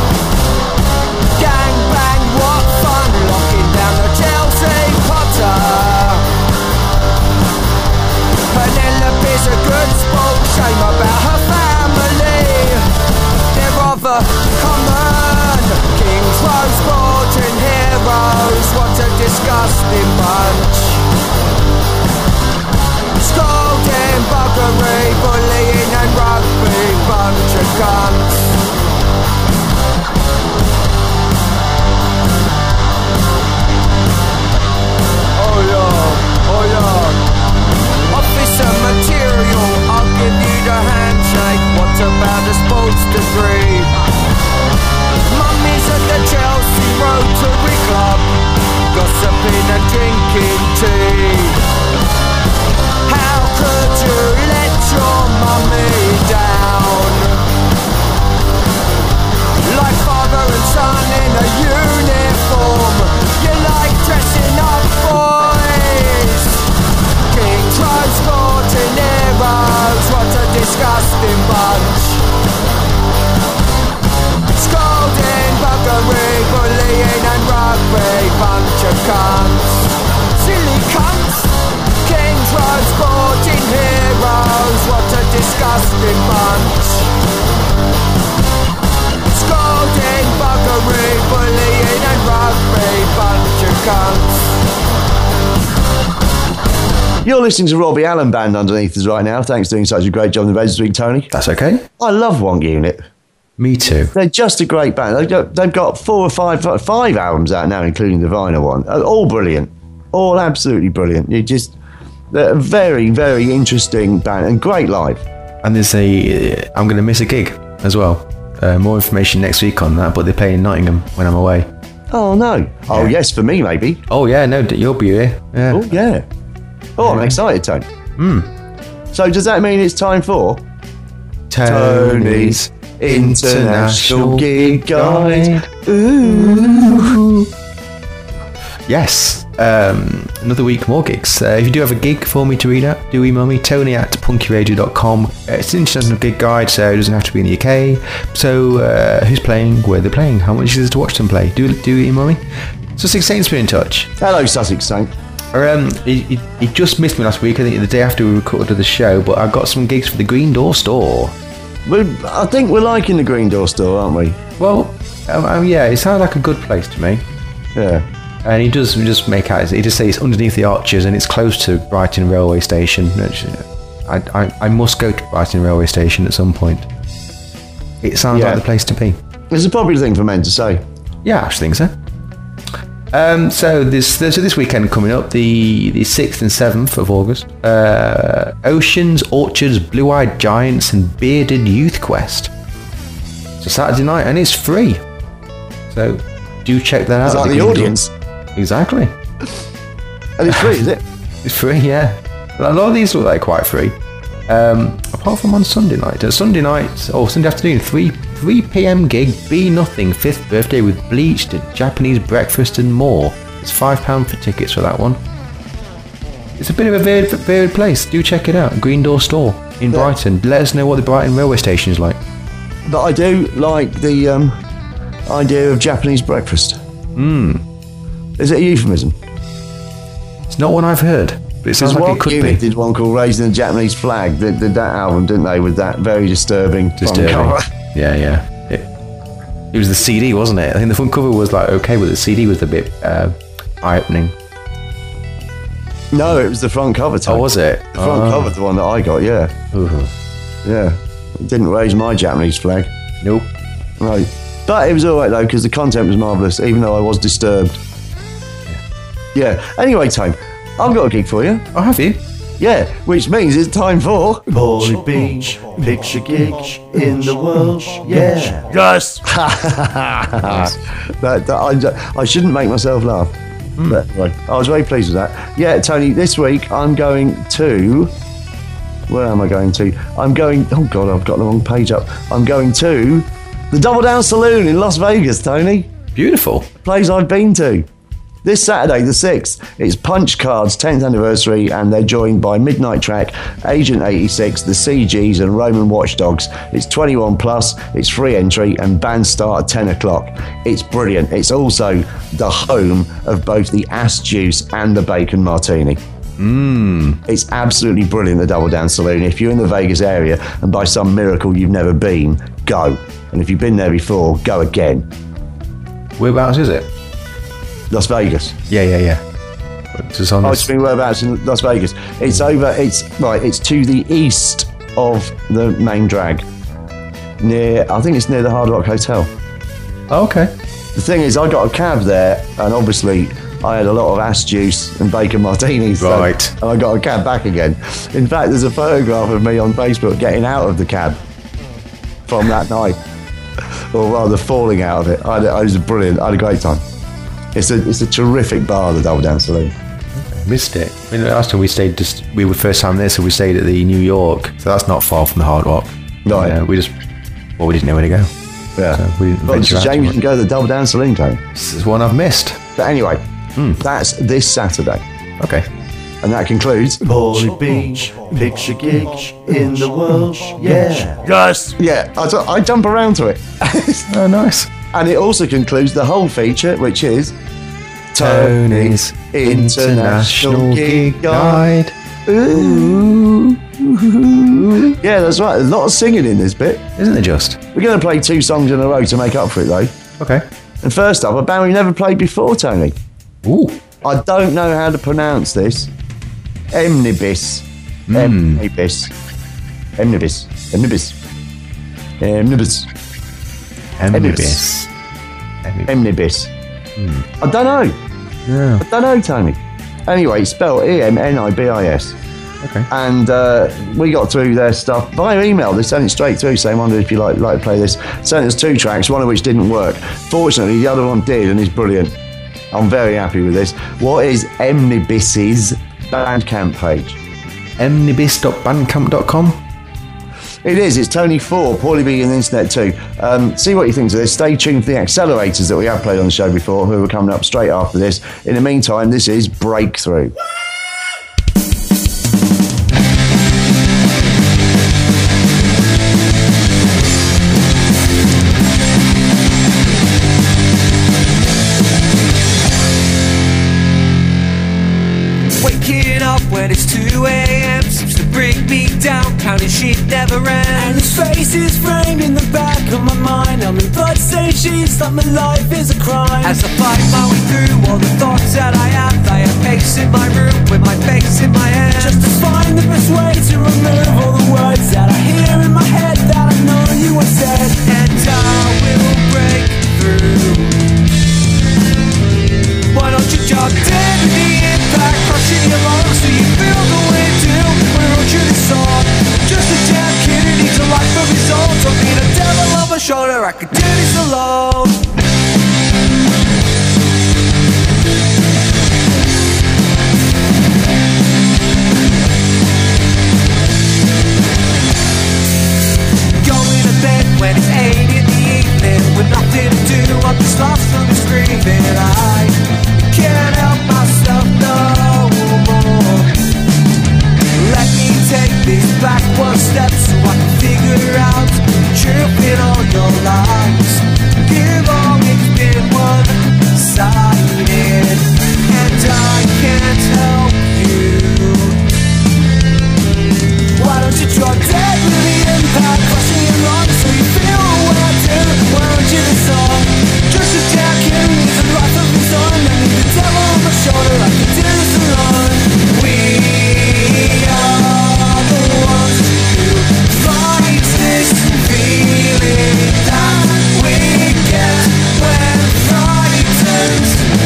[SPEAKER 5] Gang bang, what fun, locking down the Chelsea Potter. Penelope's a good sport, shame about her family. They're rather common. Kings Road Sporting Heroes, what a disgusting bunch.
[SPEAKER 3] You're listening to Robbie Allen Band underneath us right now. Thanks for doing such a great job in the bed this week, Tony.
[SPEAKER 4] That's okay.
[SPEAKER 3] I love Wonk Unit.
[SPEAKER 4] Me too.
[SPEAKER 3] They're just a great band. They've got, they've got four or five, five albums out now, including the vinyl one. All brilliant. All absolutely brilliant. You just, they're a very, very interesting band and great live.
[SPEAKER 4] And there's a, I'm going to miss a gig as well. Uh, more information next week on that, but they play in Nottingham when I'm away.
[SPEAKER 3] Oh, no. Oh, yes, for me, maybe.
[SPEAKER 4] Oh, yeah, no, you'll be here. Yeah.
[SPEAKER 3] Oh, yeah. Oh, I'm excited, Tony.
[SPEAKER 4] Mm.
[SPEAKER 3] So does that mean it's time for
[SPEAKER 4] Tony's International Gig Guide?
[SPEAKER 3] Ooh.
[SPEAKER 4] Yes, um, another week more gigs. Uh, if you do have a gig for me to read out, do email me, tony at punkyradio dot com. Uh, it's an international gig guide, so it doesn't have to be in the U K. So uh, who's playing, where they're playing, how much is it to watch them play? Do do email me. Sussex Saint's been in touch.
[SPEAKER 3] Hello, Sussex Saint.
[SPEAKER 4] Um, he, he, he just missed me last week, I think the day after we recorded the show, but I got some gigs for the Green Door Store.
[SPEAKER 3] We're, I think we're liking the Green Door Store, aren't we?
[SPEAKER 4] Well, um, um, yeah, it sounds like a good place to me.
[SPEAKER 3] Yeah.
[SPEAKER 4] And he does he just make out, he just says it's underneath the arches and it's close to Brighton railway station. Which I, I, I must go to Brighton railway station at some point. It sounds
[SPEAKER 3] Yeah.
[SPEAKER 4] like the place to be.
[SPEAKER 3] It's a popular thing for men to say.
[SPEAKER 4] Yeah, I think so. Um, so this so this weekend coming up, the, the sixth and seventh of August, uh, Oceans, Orchards, Blue-Eyed Giants and Bearded Youth Quest. It's a Saturday night and it's free. So do check that out.
[SPEAKER 3] It's like the
[SPEAKER 4] Green Door.
[SPEAKER 3] audience.
[SPEAKER 4] Exactly.
[SPEAKER 3] And it's free, is it?
[SPEAKER 4] It's free, yeah. A lot of these look like quite free. Um, apart from on Sunday night. Uh, Sunday night, or Sunday afternoon, three p.m. gig, Be Nothing, fifth birthday with Bleached, Japanese breakfast and more. It's five pounds for tickets for that one. It's a bit of a varied, varied place. Do check it out. Green Door Store in
[SPEAKER 3] Yeah.
[SPEAKER 4] Brighton. Let us know what the Brighton railway station is like.
[SPEAKER 3] But I do like the um, idea of Japanese breakfast.
[SPEAKER 4] Hmm.
[SPEAKER 3] Is it a euphemism?
[SPEAKER 4] It's not one I've heard, but it sounds
[SPEAKER 3] Because
[SPEAKER 4] like
[SPEAKER 3] one
[SPEAKER 4] it could
[SPEAKER 3] unit
[SPEAKER 4] be.
[SPEAKER 3] did one called Raising the Japanese Flag. They did that album, didn't they, with that very disturbing front
[SPEAKER 4] Disturbing.
[SPEAKER 3] cover.
[SPEAKER 4] Yeah, yeah. It, it was the C D, wasn't it? I think the front cover was like okay, but the C D was a bit uh, eye-opening.
[SPEAKER 3] No, it was the front cover. Tony.
[SPEAKER 4] Oh, was it?
[SPEAKER 3] The front
[SPEAKER 4] Oh.
[SPEAKER 3] cover's the one that I got, yeah.
[SPEAKER 4] Ooh.
[SPEAKER 3] Yeah. It didn't raise my Japanese flag.
[SPEAKER 4] Nope.
[SPEAKER 3] No. But it was all right, though, because the content was marvellous, even though I was disturbed. Yeah. Anyway, Tone, I've got a gig for you.
[SPEAKER 4] Oh, have you?
[SPEAKER 3] Yeah, which means it's time for...
[SPEAKER 2] Paulie Beach, picture gig in the world. Yeah.
[SPEAKER 3] Yes! that, that, I, I shouldn't make myself laugh.
[SPEAKER 4] Hmm.
[SPEAKER 3] But anyway, I was very pleased with that. Yeah, Tony, this week I'm going to... Where am I going to? I'm going... Oh, God, I've got the wrong page up. I'm going to the Double Down Saloon in Las Vegas, Tony.
[SPEAKER 4] Beautiful.
[SPEAKER 3] Place I've been to. This Saturday, the sixth, it's Punch Card's tenth anniversary, and they're joined by Midnight Track, Agent eighty-six, the C Gs, and Roman Watchdogs. It's twenty-one plus, it's free entry, and bands start at ten o'clock. It's brilliant. It's also the home of both the Ass Juice and the Bacon Martini.
[SPEAKER 4] Mmm.
[SPEAKER 3] It's absolutely brilliant, the Double Down Saloon. If you're in the Vegas area and by some miracle you've never been, go. And if you've been there before, go again.
[SPEAKER 4] Whereabouts is it?
[SPEAKER 3] Las Vegas.
[SPEAKER 4] Yeah, yeah, yeah. It's just on
[SPEAKER 3] Oh,
[SPEAKER 4] this-
[SPEAKER 3] it's been whereabouts in Las Vegas. It's over. It's right. It's to the east of the main drag. Near, I think it's near the Hard Rock Hotel.
[SPEAKER 4] Oh, okay.
[SPEAKER 3] The thing is, I got a cab there, and obviously I had a lot of ass juice and bacon martinis. so-
[SPEAKER 4] Right.
[SPEAKER 3] and I got a cab back again. In fact, there's a photograph of me on Facebook getting out of the cab from that night, or rather falling out of it. I, had, I was brilliant. I had a great time. It's a it's a terrific bar, the Double Down Saloon.
[SPEAKER 4] Missed it. I mean, last time we stayed, just we were first time there, so we stayed at the New York. So that's not far from the Hard Rock.
[SPEAKER 3] Right.
[SPEAKER 4] Uh, we just, well, we didn't know where to go.
[SPEAKER 3] Yeah.
[SPEAKER 4] So we didn't
[SPEAKER 3] Well, it's
[SPEAKER 4] venture
[SPEAKER 3] a
[SPEAKER 4] out
[SPEAKER 3] shame
[SPEAKER 4] too
[SPEAKER 3] you
[SPEAKER 4] much.
[SPEAKER 3] didn't go to the Double Down Saloon, Tony.
[SPEAKER 4] This is one I've missed.
[SPEAKER 3] But anyway,
[SPEAKER 4] Hmm.
[SPEAKER 3] that's this Saturday.
[SPEAKER 4] Okay.
[SPEAKER 3] And that concludes...
[SPEAKER 2] Paulie Beach, picture gig in the world. Yeah.
[SPEAKER 3] Yes! Yeah, I, ju- I jump around to it.
[SPEAKER 4] Oh, nice.
[SPEAKER 3] And it also concludes the whole feature, which is...
[SPEAKER 4] Tony's International Gig Guide.
[SPEAKER 3] Ooh. Yeah, that's right. There's a lot of singing in this bit.
[SPEAKER 4] Isn't it just?
[SPEAKER 3] We're going to play two songs in a row to make up for it, though.
[SPEAKER 4] Okay.
[SPEAKER 3] And first up, a band we've never played before, Tony.
[SPEAKER 4] Ooh.
[SPEAKER 3] I don't know how to pronounce this. Emnibus. Emnibus. Emnibus. Emnibus. Emnibus.
[SPEAKER 4] Emnibus.
[SPEAKER 3] Emnibus. I don't know.
[SPEAKER 4] Yeah.
[SPEAKER 3] I don't know, Tony. Anyway, it's spelled E M N I B I S.
[SPEAKER 4] Okay.
[SPEAKER 3] And uh, we got through their stuff via email. They sent it straight through saying, wonder if you like like to play this. Sent us two tracks, one of which didn't work. Fortunately, the other one did, and is brilliant. I'm very happy with this. What is Emnibus's Bandcamp page?
[SPEAKER 4] emnibus dot bandcamp dot com.
[SPEAKER 3] It is. It's Tony four, Paulie B on the internet too. Um, see what you think of this. Stay tuned for the accelerators that we have played on the show before, who are coming up straight after this. In the meantime, this is Breakthrough.
[SPEAKER 5] Waking up when it's two a.m. seems to bring me down, counting shit never ends. And his face is framed in the back of my mind. I'm in blood-stained sheets like my life is a crime. As I fight my way through all the thoughts that I have, I am pacing my room with my face in my hand, just to find the best way to remove all the words that I hear in my head that I know you have said. And I will break through. Why don't you jog dead in the impact, crushing your lungs so you feel the way to. We wrote you this song, just a damn kid who needs a life of his own. Don't need a devil on my shoulder, I could do this alone. Going to bed when it's eight in the evening, with nothing to do, I'm just lost from the screaming. I can't help myself no more. Let me take these backward steps so I can figure out the truth in all your lies. You've always been one-sided, and I can't help you. Why don't you drop dead with the impact, crushing your lungs so you feel what I do? Why don't you this song? Just a damn kid who needs a life of his own. I need the devil on my shoulder, I can do this alone. We are the ones who fight this feeling that we get when frightened.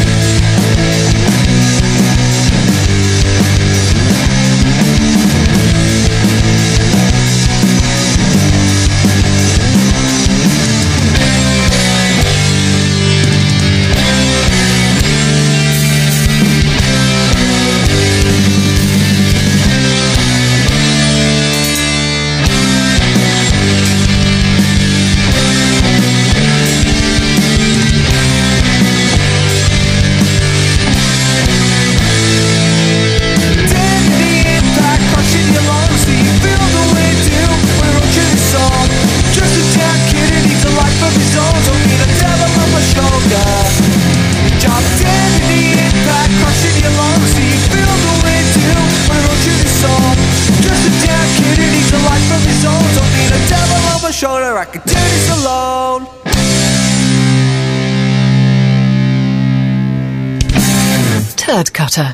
[SPEAKER 5] Shoulder, I could do this alone.
[SPEAKER 1] Turd Cutter.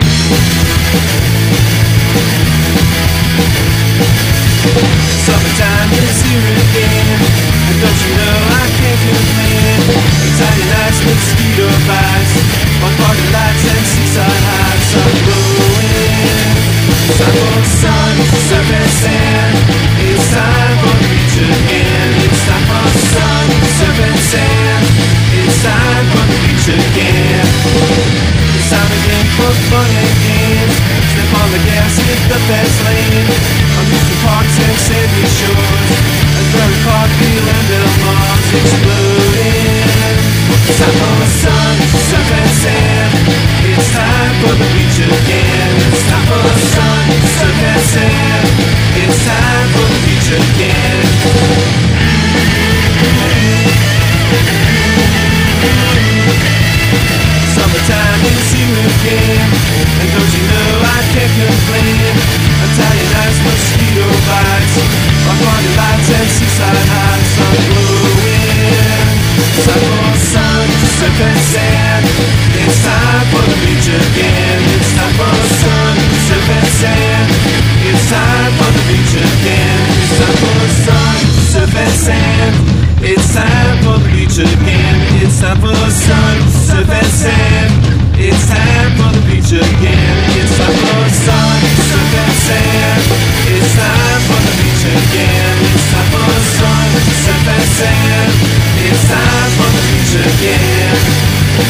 [SPEAKER 5] Summertime is here again, and don't you know I can't complain. Tiny nights, mosquito bites, on party lights and seaside heights are glowing. Time for sun, surf and sand. It's time for the beach again. It's time for sun, surf and sand. It's time for the beach again. It's time again for fun and games. Step on the gas, hit the fast lane. On Houston Parks and Sandy Shores, as Berry Park, Beeland, Del Mar's exploding. It's time for the sun, surf and sand. It's time for the beach again. It's time for the sun, surf and sand. It's time for the beach again. Summertime is here again, and don't you know I can't complain. Italian nights, mosquito bites, on party lights and seaside heights are glowing. It's time for sun, surf and sand. It's time for the beach again. It's time for sun, surf and sand.
[SPEAKER 9] beach again. It's time for sun, surf and sand. It's time for the beach again. It's time for sun, surf and sand. It's time for the beach again.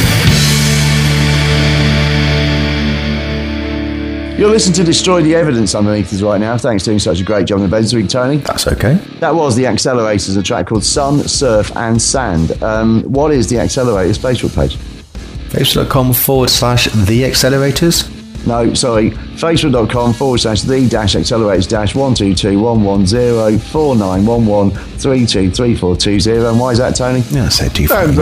[SPEAKER 3] You're listening to Destroy the Evidence underneath us right now. Thanks for doing such a great job in the bed this week, Tony.
[SPEAKER 4] That's okay.
[SPEAKER 3] That was The Accelerators, a track called Sun, Surf and Sand. Um, what is The Accelerators Facebook page?
[SPEAKER 4] Facebook.com forward slash The Accelerators.
[SPEAKER 3] No, sorry. Facebook.com forward slash The dash Accelerators dash one two two one one zero four nine one one three two three four two zero. And why is that, Tony?
[SPEAKER 4] Yeah, I said two.
[SPEAKER 3] But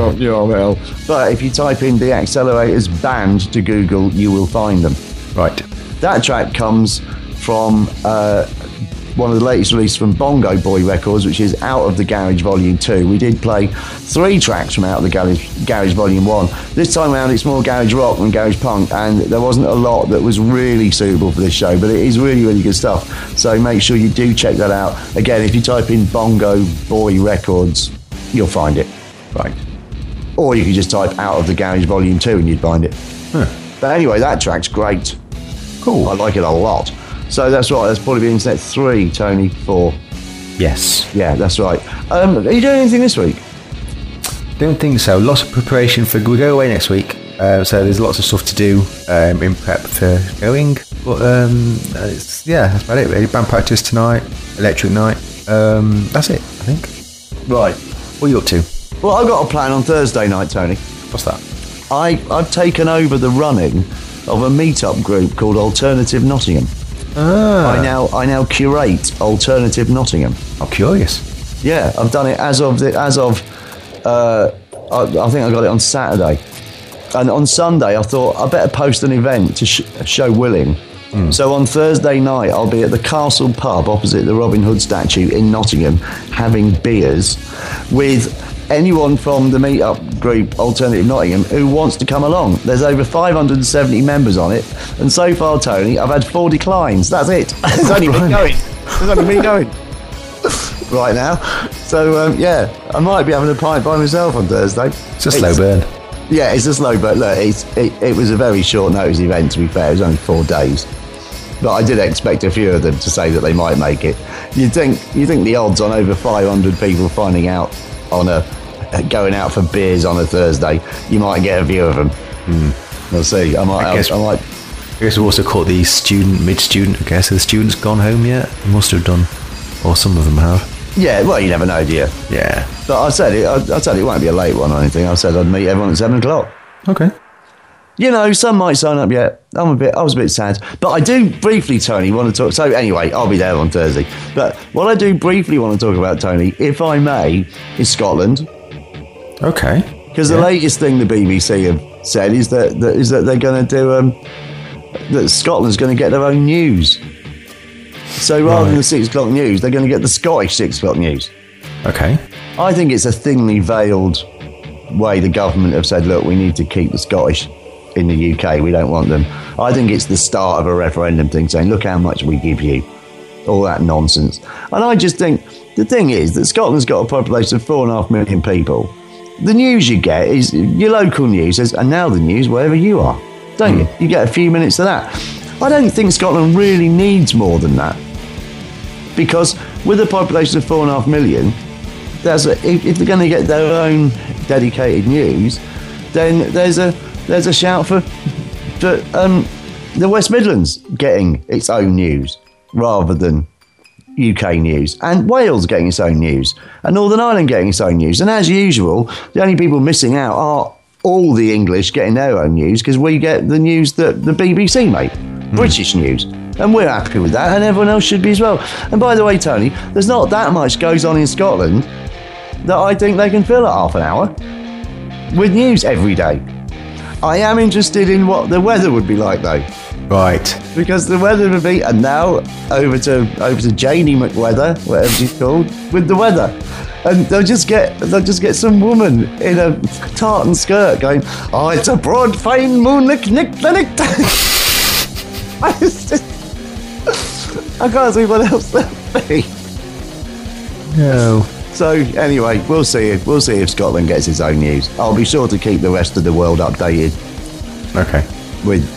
[SPEAKER 3] if you type in The Accelerators band to Google, you will find them.
[SPEAKER 4] Right.
[SPEAKER 3] That track comes from uh, one of the latest releases from Bongo Boy Records, which is Out of the Garage Volume two. We did play three tracks from Out of the Garage, Garage Volume one. This time around it's more garage rock than garage punk, and there wasn't a lot that was really suitable for this show, but it is really, really good stuff. So make sure you do check that out. Again, if you type in Bongo Boy Records, you'll find it.
[SPEAKER 4] Right.
[SPEAKER 3] Or you can just type Out of the Garage Volume two and you'd find it.
[SPEAKER 4] Huh.
[SPEAKER 3] But anyway, that track's great.
[SPEAKER 4] Cool.
[SPEAKER 3] I like it a lot. So that's right, that's probably Internet three, Tony, four.
[SPEAKER 4] Yes.
[SPEAKER 3] Yeah, that's right. Um, are you doing anything this week?
[SPEAKER 4] Don't think so. Lots of preparation for... We go away next week, uh, so there's lots of stuff to do um, in prep for going. But um, it's, yeah, that's about it really. Band practice tonight, electric night. Um, that's it, I think.
[SPEAKER 3] Right.
[SPEAKER 4] What are you up to?
[SPEAKER 3] Well, I've got a plan on Thursday night, Tony.
[SPEAKER 4] What's that?
[SPEAKER 3] I, I've taken over the running of a meet-up group called Alternative Nottingham.
[SPEAKER 4] Ah.
[SPEAKER 3] I now I now curate Alternative Nottingham.
[SPEAKER 4] I'm curious.
[SPEAKER 3] Yeah, I've done it as of the, as of uh, I, I think I got it on Saturday, and on Sunday I thought I better post an event to sh- show willing. Mm. So on Thursday night I'll be at the Castle Pub opposite the Robin Hood statue in Nottingham having beers with anyone from the meet-up group Alternative Nottingham who wants to come along. There's over five hundred seventy members on it, and so far, Tony, I've had four declines. That's it. There's only me going. There's only me going right now. So um, yeah, I might be having a pint by myself on Thursday.
[SPEAKER 4] It's a slow burn.
[SPEAKER 3] Yeah, it's a slow burn. Look, it's, it, it was a very short notice event, to be fair. It was only four days. But I did expect a few of them to say that they might make it. You think you think the odds on over five hundred people finding out on a going out for beers on a Thursday, you might get a few of them. Mm. We'll see. I might.
[SPEAKER 4] I guess,
[SPEAKER 3] I, I might.
[SPEAKER 4] I guess we also caught the student, mid-student. I guess have the students gone home yet? They must have done, or some of them have.
[SPEAKER 3] Yeah. Well, you never know, do you?
[SPEAKER 4] Yeah.
[SPEAKER 3] But I said it. I, I said it won't be a late one or anything. I said I'd meet everyone at seven o'clock.
[SPEAKER 4] Okay.
[SPEAKER 3] You know, some might sign up yet. I'm a bit. I was a bit sad, but I do briefly, Tony, want to talk. So anyway, I'll be there on Thursday. But what I do briefly want to talk about, Tony, if I may, is Scotland.
[SPEAKER 4] Okay.
[SPEAKER 3] Because
[SPEAKER 4] yeah.
[SPEAKER 3] the latest thing the B B C have said is that, that is that they're going to do um, that Scotland's going to get their own news. So rather right. than the six o'clock news, they're going to get the Scottish six o'clock news.
[SPEAKER 4] Okay.
[SPEAKER 3] I think it's a thinly veiled way the government have said, look, we need to keep the Scottish in the U K. We don't want them. I think it's the start of a referendum thing saying, look how much we give you. All that nonsense. And I just think the thing is that Scotland's got a population of four and a half million people. The news you get is your local news says, and now the news wherever you are, don't mm. you? You get a few minutes of that. I don't think Scotland really needs more than that, because with a population of four and a half million, there's a, if, if they're going to get their own dedicated news, then there's a there's a shout for for um, the West Midlands getting its own news rather than U K news, and Wales getting its own news, and Northern Ireland getting its own news. And as usual, the only people missing out are all the English getting their own news, because we get the news that the B B C make, mm. British news, and we're happy with that, and everyone else should be as well. And by the way, Tony, there's not that much goes on in Scotland that I think they can fill at half an hour with news every day. I am interested in what the weather would be like, though.
[SPEAKER 4] Right.
[SPEAKER 3] Because the weather would be, and now over to over to Janie McWeather, whatever she's called, with the weather, and they'll just get they'll just get some woman in a tartan skirt going, oh, it's a broad fine moonlit nick the nick. I just, I can't see what else that'll be.
[SPEAKER 4] No.
[SPEAKER 3] So anyway, we'll see if we'll see if Scotland gets its own news. I'll be sure to keep the rest of the world updated.
[SPEAKER 4] Okay.
[SPEAKER 3] With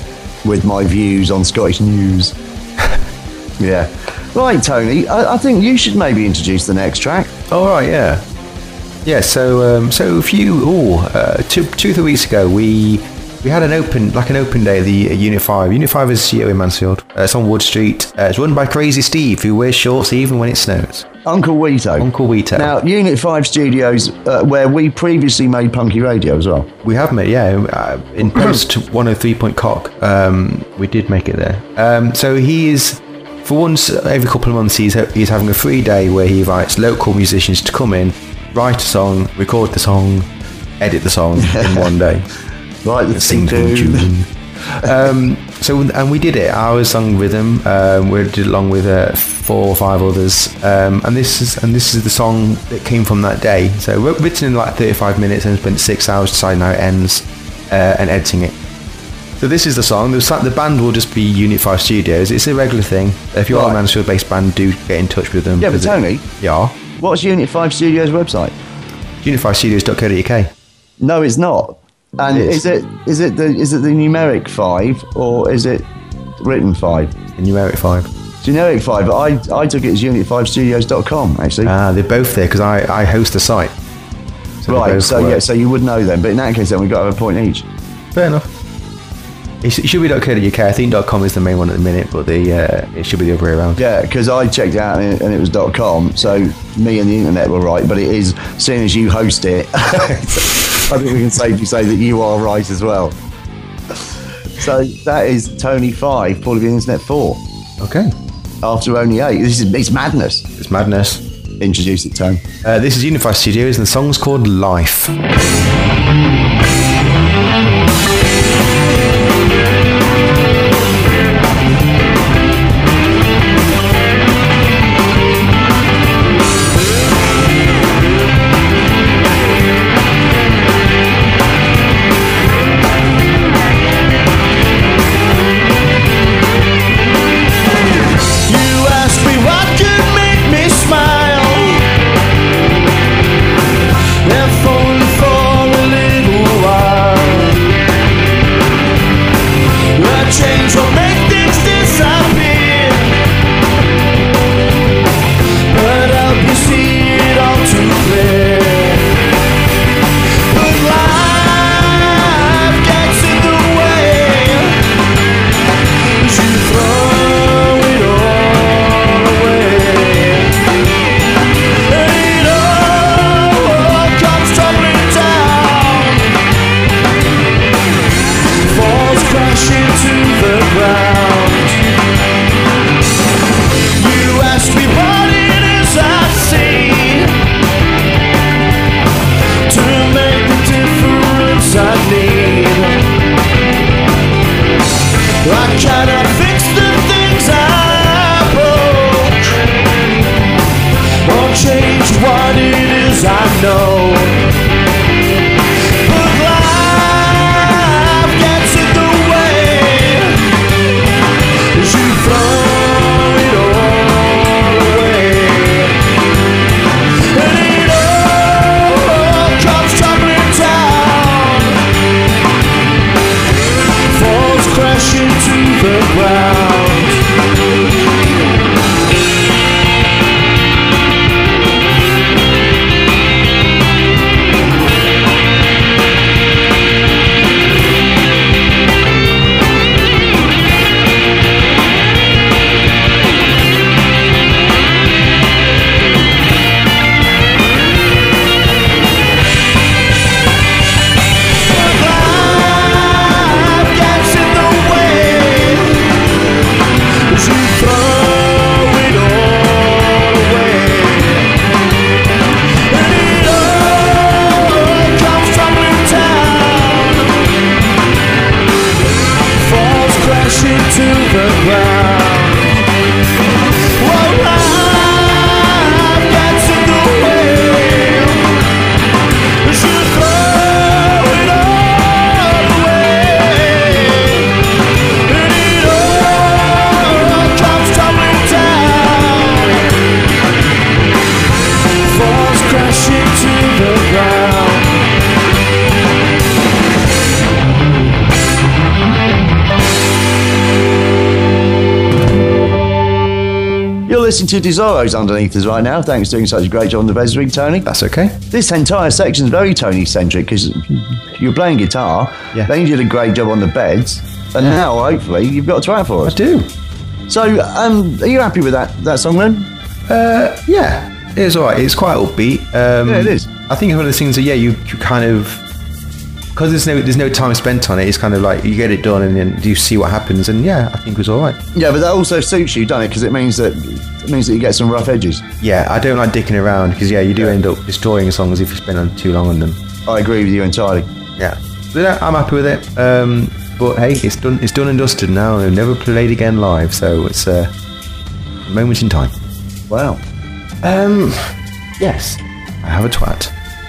[SPEAKER 3] with my views on Scottish news. Yeah. Right, Tony, I, I think you should maybe introduce the next track.
[SPEAKER 4] All right, yeah. Yeah, so um, so a few, oh, uh, two, two, three weeks ago, we we had an open, like an open day at the uh, Unit five. Unit five is here in Mansfield. Uh, it's on Wood Street. Uh, it's run by Crazy Steve, who wears shorts even when it snows.
[SPEAKER 3] Uncle Weeto.
[SPEAKER 4] Uncle Weeto.
[SPEAKER 3] Now, Unit five Studios, uh, where we previously made Punky Radio as well.
[SPEAKER 4] We have made, yeah, uh, in post one oh three point cock. Um, we did make it there. Um, so he is, for once every couple of months, he's, he's having a free day where he invites local musicians to come in, write a song, record the song, edit the song in one day.
[SPEAKER 3] Right, the
[SPEAKER 4] sing the tune. um, so, and we did it. Our song Rhythm. Um, we did it along with uh, four or five others. Um, and this is and this is the song that came from that day. So written in like thirty-five minutes and spent six hours deciding how it ends uh, and editing it. So this is the song. The, the band will just be Unit five Studios. It's a regular thing. If you're
[SPEAKER 3] Right.
[SPEAKER 4] a Mansfield-based band, do get in touch with them.
[SPEAKER 3] Yeah, but
[SPEAKER 4] because
[SPEAKER 3] Tony,
[SPEAKER 4] it- yeah.
[SPEAKER 3] what's Unit five Studios' website?
[SPEAKER 4] unit five studios dot co dot uk.
[SPEAKER 3] No, it's not. And
[SPEAKER 4] It
[SPEAKER 3] is.
[SPEAKER 4] is.
[SPEAKER 3] it is it the is it the numeric five or is it written five?
[SPEAKER 4] The numeric five.
[SPEAKER 3] Generic five, but I I took it as unit five studios dot com actually.
[SPEAKER 4] Ah, they're both there because I, I host the site. So they
[SPEAKER 3] right,
[SPEAKER 4] both
[SPEAKER 3] so
[SPEAKER 4] work.
[SPEAKER 3] yeah, so you would know then. But in that case, then we've got to have a point each.
[SPEAKER 4] Fair enough. It sh- it should be .co.uk. I think .com is the main one at the minute, but the uh, it should be the other way around.
[SPEAKER 3] Yeah, because I checked it out and it, and it was .com, so me and the internet were right. But it is, seeing as you host it, I think we can safely say that you are right as well. So that is Tony five, Paul of the Internet four.
[SPEAKER 4] Okay.
[SPEAKER 3] After only eight, this is it's madness.
[SPEAKER 4] It's madness.
[SPEAKER 3] Introduce it, Tone.
[SPEAKER 4] Uh, this is Unify Studios, and the song's called Life.
[SPEAKER 9] You ask me what could make me smile, if only for a little while. A change will make things disappear, but help you see it all too clear. But life gets in the way as you throw it all away, and it all comes tumbling down, falls crashing to the ground. You ask me what it is I see to make the difference I need. I cannot fix the things I broke, or change what it is I know. But life gets in the way as you throw it all away, and it all comes tumbling down, falls crashing to the ground.
[SPEAKER 3] listening to Desoros underneath us right now. Thanks for doing such a great job on the Bez Rig, Tony.
[SPEAKER 4] That's okay.
[SPEAKER 3] This entire section is very Tony-centric because you're playing guitar,
[SPEAKER 4] Yeah.
[SPEAKER 3] then you did a great job on the beds, and now, hopefully, you've got a track for us.
[SPEAKER 4] I do.
[SPEAKER 3] So, um, are you happy with that, that song then?
[SPEAKER 4] Uh, yeah, it's alright. It's quite upbeat. Um,
[SPEAKER 3] Yeah, it is.
[SPEAKER 4] I think it's one of those things that, yeah, you, you kind of... Because there's no there's no time spent on it, it's kind of like you get it done and then you see what happens, and yeah, I think it was alright.
[SPEAKER 3] Yeah, but that also suits you, doesn't it? Because it means that it means that you get some rough edges.
[SPEAKER 4] Yeah, I don't like dicking around, because yeah, you do end up destroying songs if you spend on too long on them.
[SPEAKER 3] I agree with you entirely.
[SPEAKER 4] Yeah. But yeah, I'm happy with it. Um, but hey, it's done it's done and dusted now, and never played again live, so it's a moment in time.
[SPEAKER 3] Wow.
[SPEAKER 4] Um, yes, I have a twat.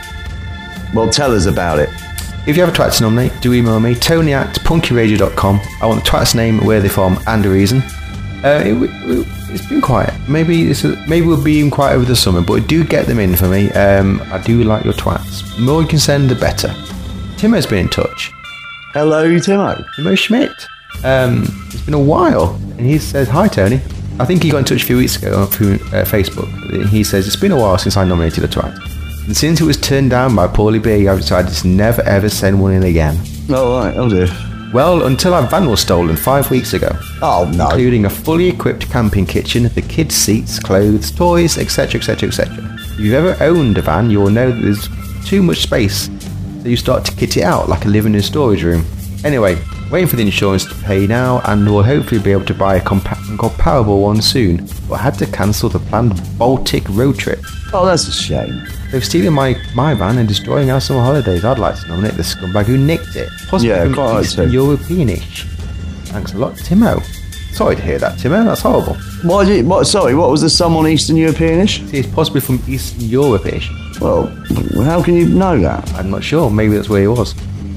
[SPEAKER 3] Well, tell us about it.
[SPEAKER 4] If you have a twat to nominate, do email me, tony at punkyradio dot com. I want the twat's name, where they're from, and a reason. Uh, it, it, it's been quiet. Maybe it's a, maybe we'll be even quiet over the summer, but do get them in for me. Um, I do like your twats. The more you can send, the better. Timo's been in touch.
[SPEAKER 3] Hello, Timo.
[SPEAKER 4] Timo Schmidt. Um, it's been a while, and he says, hi, Tony. I think he got in touch a few weeks ago through uh, Facebook. He says, it's been a while since I nominated a twat. And since it was turned down by Paulie B, I've decided to never ever send one in again.
[SPEAKER 3] Oh, right. Oh, dear.
[SPEAKER 4] Well, until our van was stolen five weeks ago.
[SPEAKER 3] Oh, no.
[SPEAKER 4] Including a fully equipped camping kitchen, the kids' seats, clothes, toys, et cetera, et cetera, et cetera. If you've ever owned a van, you will know that there's too much space, so you start to kit it out like a living in storage room. Anyway, waiting for the insurance to pay now, and we'll hopefully be able to buy a compa- comparable one soon, but I had to cancel the planned Baltic road trip.
[SPEAKER 3] Oh, that's a shame.
[SPEAKER 4] They've stealing my, my van and destroying our summer holidays. I'd like to nominate the scumbag who nicked it. Possibly
[SPEAKER 3] Yeah,
[SPEAKER 4] from
[SPEAKER 3] quite like
[SPEAKER 4] Eastern
[SPEAKER 3] to.
[SPEAKER 4] Europeanish. Thanks a lot, Timo. Sorry to hear that, Timo. That's horrible.
[SPEAKER 3] Why did, what, sorry, what was the someone Eastern Europeanish?
[SPEAKER 4] See, it's possibly from Eastern Europe-ish.
[SPEAKER 3] Well, how can you know that?
[SPEAKER 4] I'm not sure. Maybe that's where he was.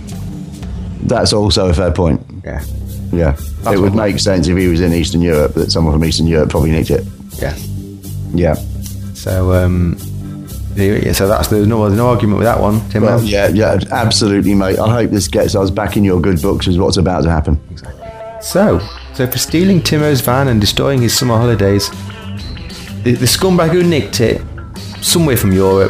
[SPEAKER 3] That's also a fair point.
[SPEAKER 4] Yeah.
[SPEAKER 3] Yeah.
[SPEAKER 4] That's
[SPEAKER 3] it would
[SPEAKER 4] what-
[SPEAKER 3] make sense if he was in Eastern Europe that someone from Eastern Europe probably nicked it.
[SPEAKER 4] Yeah.
[SPEAKER 3] Yeah.
[SPEAKER 4] So, um... yeah, so that's there's no there's no argument with that one, Timo.
[SPEAKER 3] Well, yeah, yeah, absolutely, mate. I hope this gets us back in your good books with what's about to happen.
[SPEAKER 4] So, so for stealing Timo's van and destroying his summer holidays, the, the scumbag who nicked it, somewhere from Europe,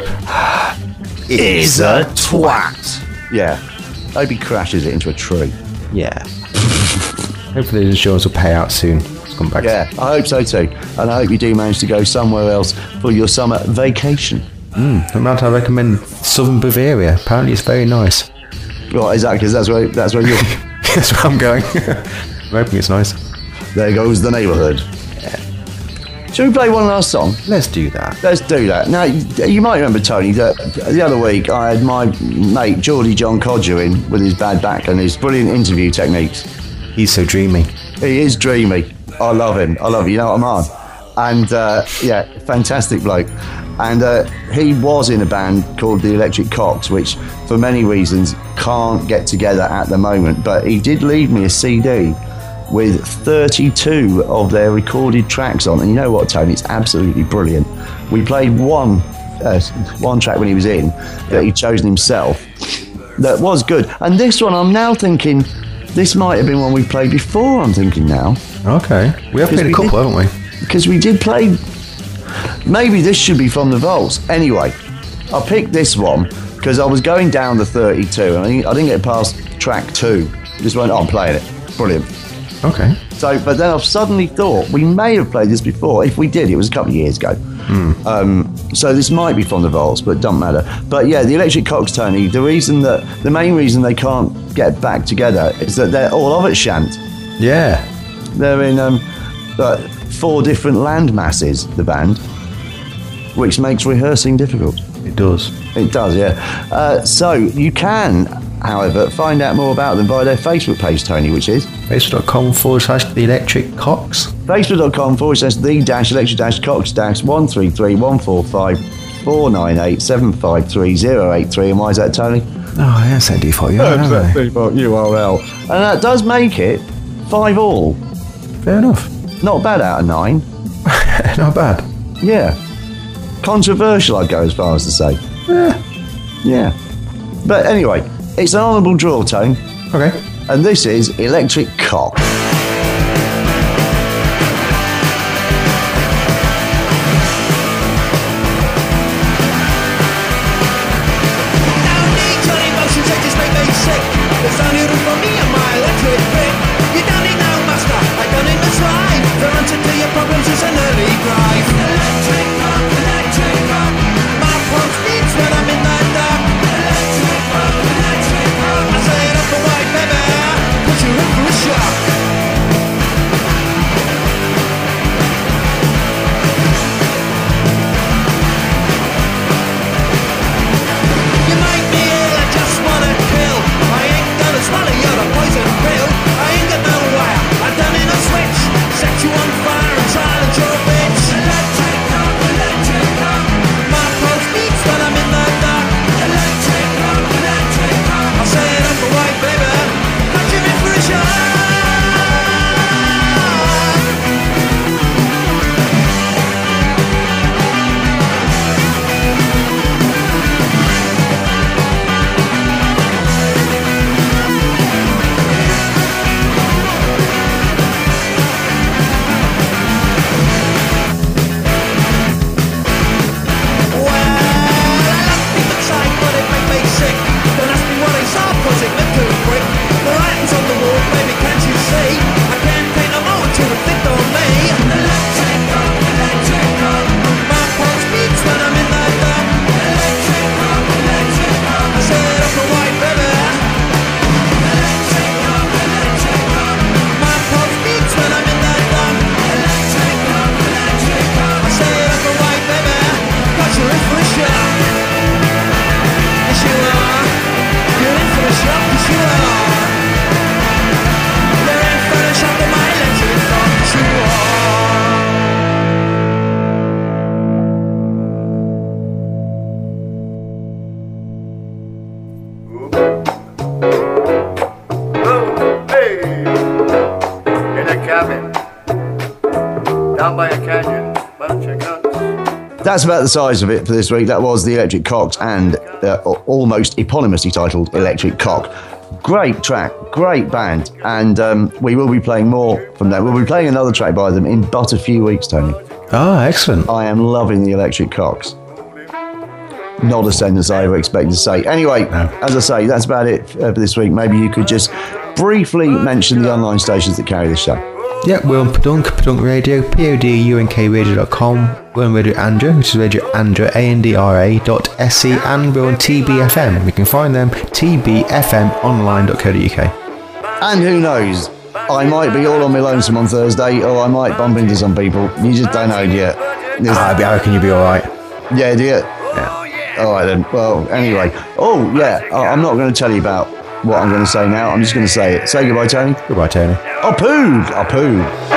[SPEAKER 3] Is a twat. Yeah. Hope he crashes it into a tree.
[SPEAKER 4] yeah. Hopefully the insurance will pay out soon. Scumbag.
[SPEAKER 3] Yeah, I hope so too. And I hope you do manage to go somewhere else for your summer vacation.
[SPEAKER 4] Mm, amount I recommend southern Bavaria. Apparently it's very nice.
[SPEAKER 3] Right, exactly, 'cause that's where, that's where you're...
[SPEAKER 4] That's where I'm going. I'm hoping it's nice.
[SPEAKER 3] There goes the neighbourhood. Shall we play one last song?
[SPEAKER 4] Let's do that.
[SPEAKER 3] Let's do that. Now, you, you might remember, Tony, that the other week I had my mate Geordie John Codger in with his bad back and his brilliant interview techniques.
[SPEAKER 4] He's so dreamy.
[SPEAKER 3] He is dreamy. I love him. I love him. You know what I'm on? And, uh, yeah, fantastic bloke. And uh, he was in a band called the Electric Cocks, which, for many reasons, can't get together at the moment. But he did leave me a C D with thirty-two of their recorded tracks on. And you know what, Tony? It's absolutely brilliant. We played one uh, one track when he was in that he'd chosen himself that was good. And this one, I'm now thinking, this might have been one we played before, I'm thinking now.
[SPEAKER 4] Okay. We have
[SPEAKER 3] Because
[SPEAKER 4] played a
[SPEAKER 3] we
[SPEAKER 4] couple,
[SPEAKER 3] did-
[SPEAKER 4] haven't we?
[SPEAKER 3] Because we did play... Maybe this should be from the Vaults. Anyway, I picked this one because I was going down the thirty-two and I didn't, I didn't get past track two. Just went, oh, I'm playing it. Brilliant.
[SPEAKER 4] Okay.
[SPEAKER 3] So, but then I've suddenly thought we may have played this before. If we did, it was a couple of years ago. Um, so this might be from the Vaults, but it doesn't matter. But yeah, the Electric Cocks, Tony, the reason that, the main reason they can't get back together is that they're all of it Shant.
[SPEAKER 4] Yeah.
[SPEAKER 3] They're in um, uh, four different land masses, the band, which makes rehearsing difficult.
[SPEAKER 4] It does.
[SPEAKER 3] It does, yeah. Uh, so you can, however, find out more about them via their Facebook page, Tony, which is
[SPEAKER 4] Facebook.com forward slash the electric cocks.
[SPEAKER 3] facebook.com forward slash the dash electric dash cox dash one three three one four five four nine eight seven five three zero eight three. And why is that, Tony?
[SPEAKER 4] Oh, yes, I do for you.
[SPEAKER 3] U R L. And that does make it five all.
[SPEAKER 4] Fair enough.
[SPEAKER 3] Not bad out of nine.
[SPEAKER 4] Not bad.
[SPEAKER 3] Yeah. Controversial, I'd go as far as to say.
[SPEAKER 4] Yeah.
[SPEAKER 3] Yeah. But anyway, it's an honourable draw, Tone.
[SPEAKER 4] Okay.
[SPEAKER 3] And this is Electric Cock. That's about the size of it for this week. That was the Electric Cocks and uh, almost eponymously titled Electric Cock. Great track, great band, and um, we will be playing more from them. We'll be playing another track by them in but a few weeks, Tony.
[SPEAKER 4] Ah, excellent.
[SPEAKER 3] I am loving the Electric Cocks. Not a sentence I ever expected to say. Anyway, no. As I say, that's about it for this week. Maybe you could just briefly mention the online stations that carry this show.
[SPEAKER 4] Yeah, we're on Podunk, Podunk Radio, P O D U N K radio dot com. We're on Radio Andra, which is Radio Andra, A N D R A dot S E, and we're on T B F M. You can find them, T B F M online dot co dot U K.
[SPEAKER 3] And who knows, I might be all on my lonesome on Thursday, or I might bump into some people. You just don't know yet.
[SPEAKER 4] Ah, I reckon you'll be alright.
[SPEAKER 3] Yeah, do you?
[SPEAKER 4] Yeah.
[SPEAKER 3] Alright then. Well, anyway. Oh, yeah, I'm not going to tell you about what I'm going to say now. I'm just going to say it. Say goodbye, Tony.
[SPEAKER 4] Goodbye, Tony.
[SPEAKER 3] I pooed. I pooed.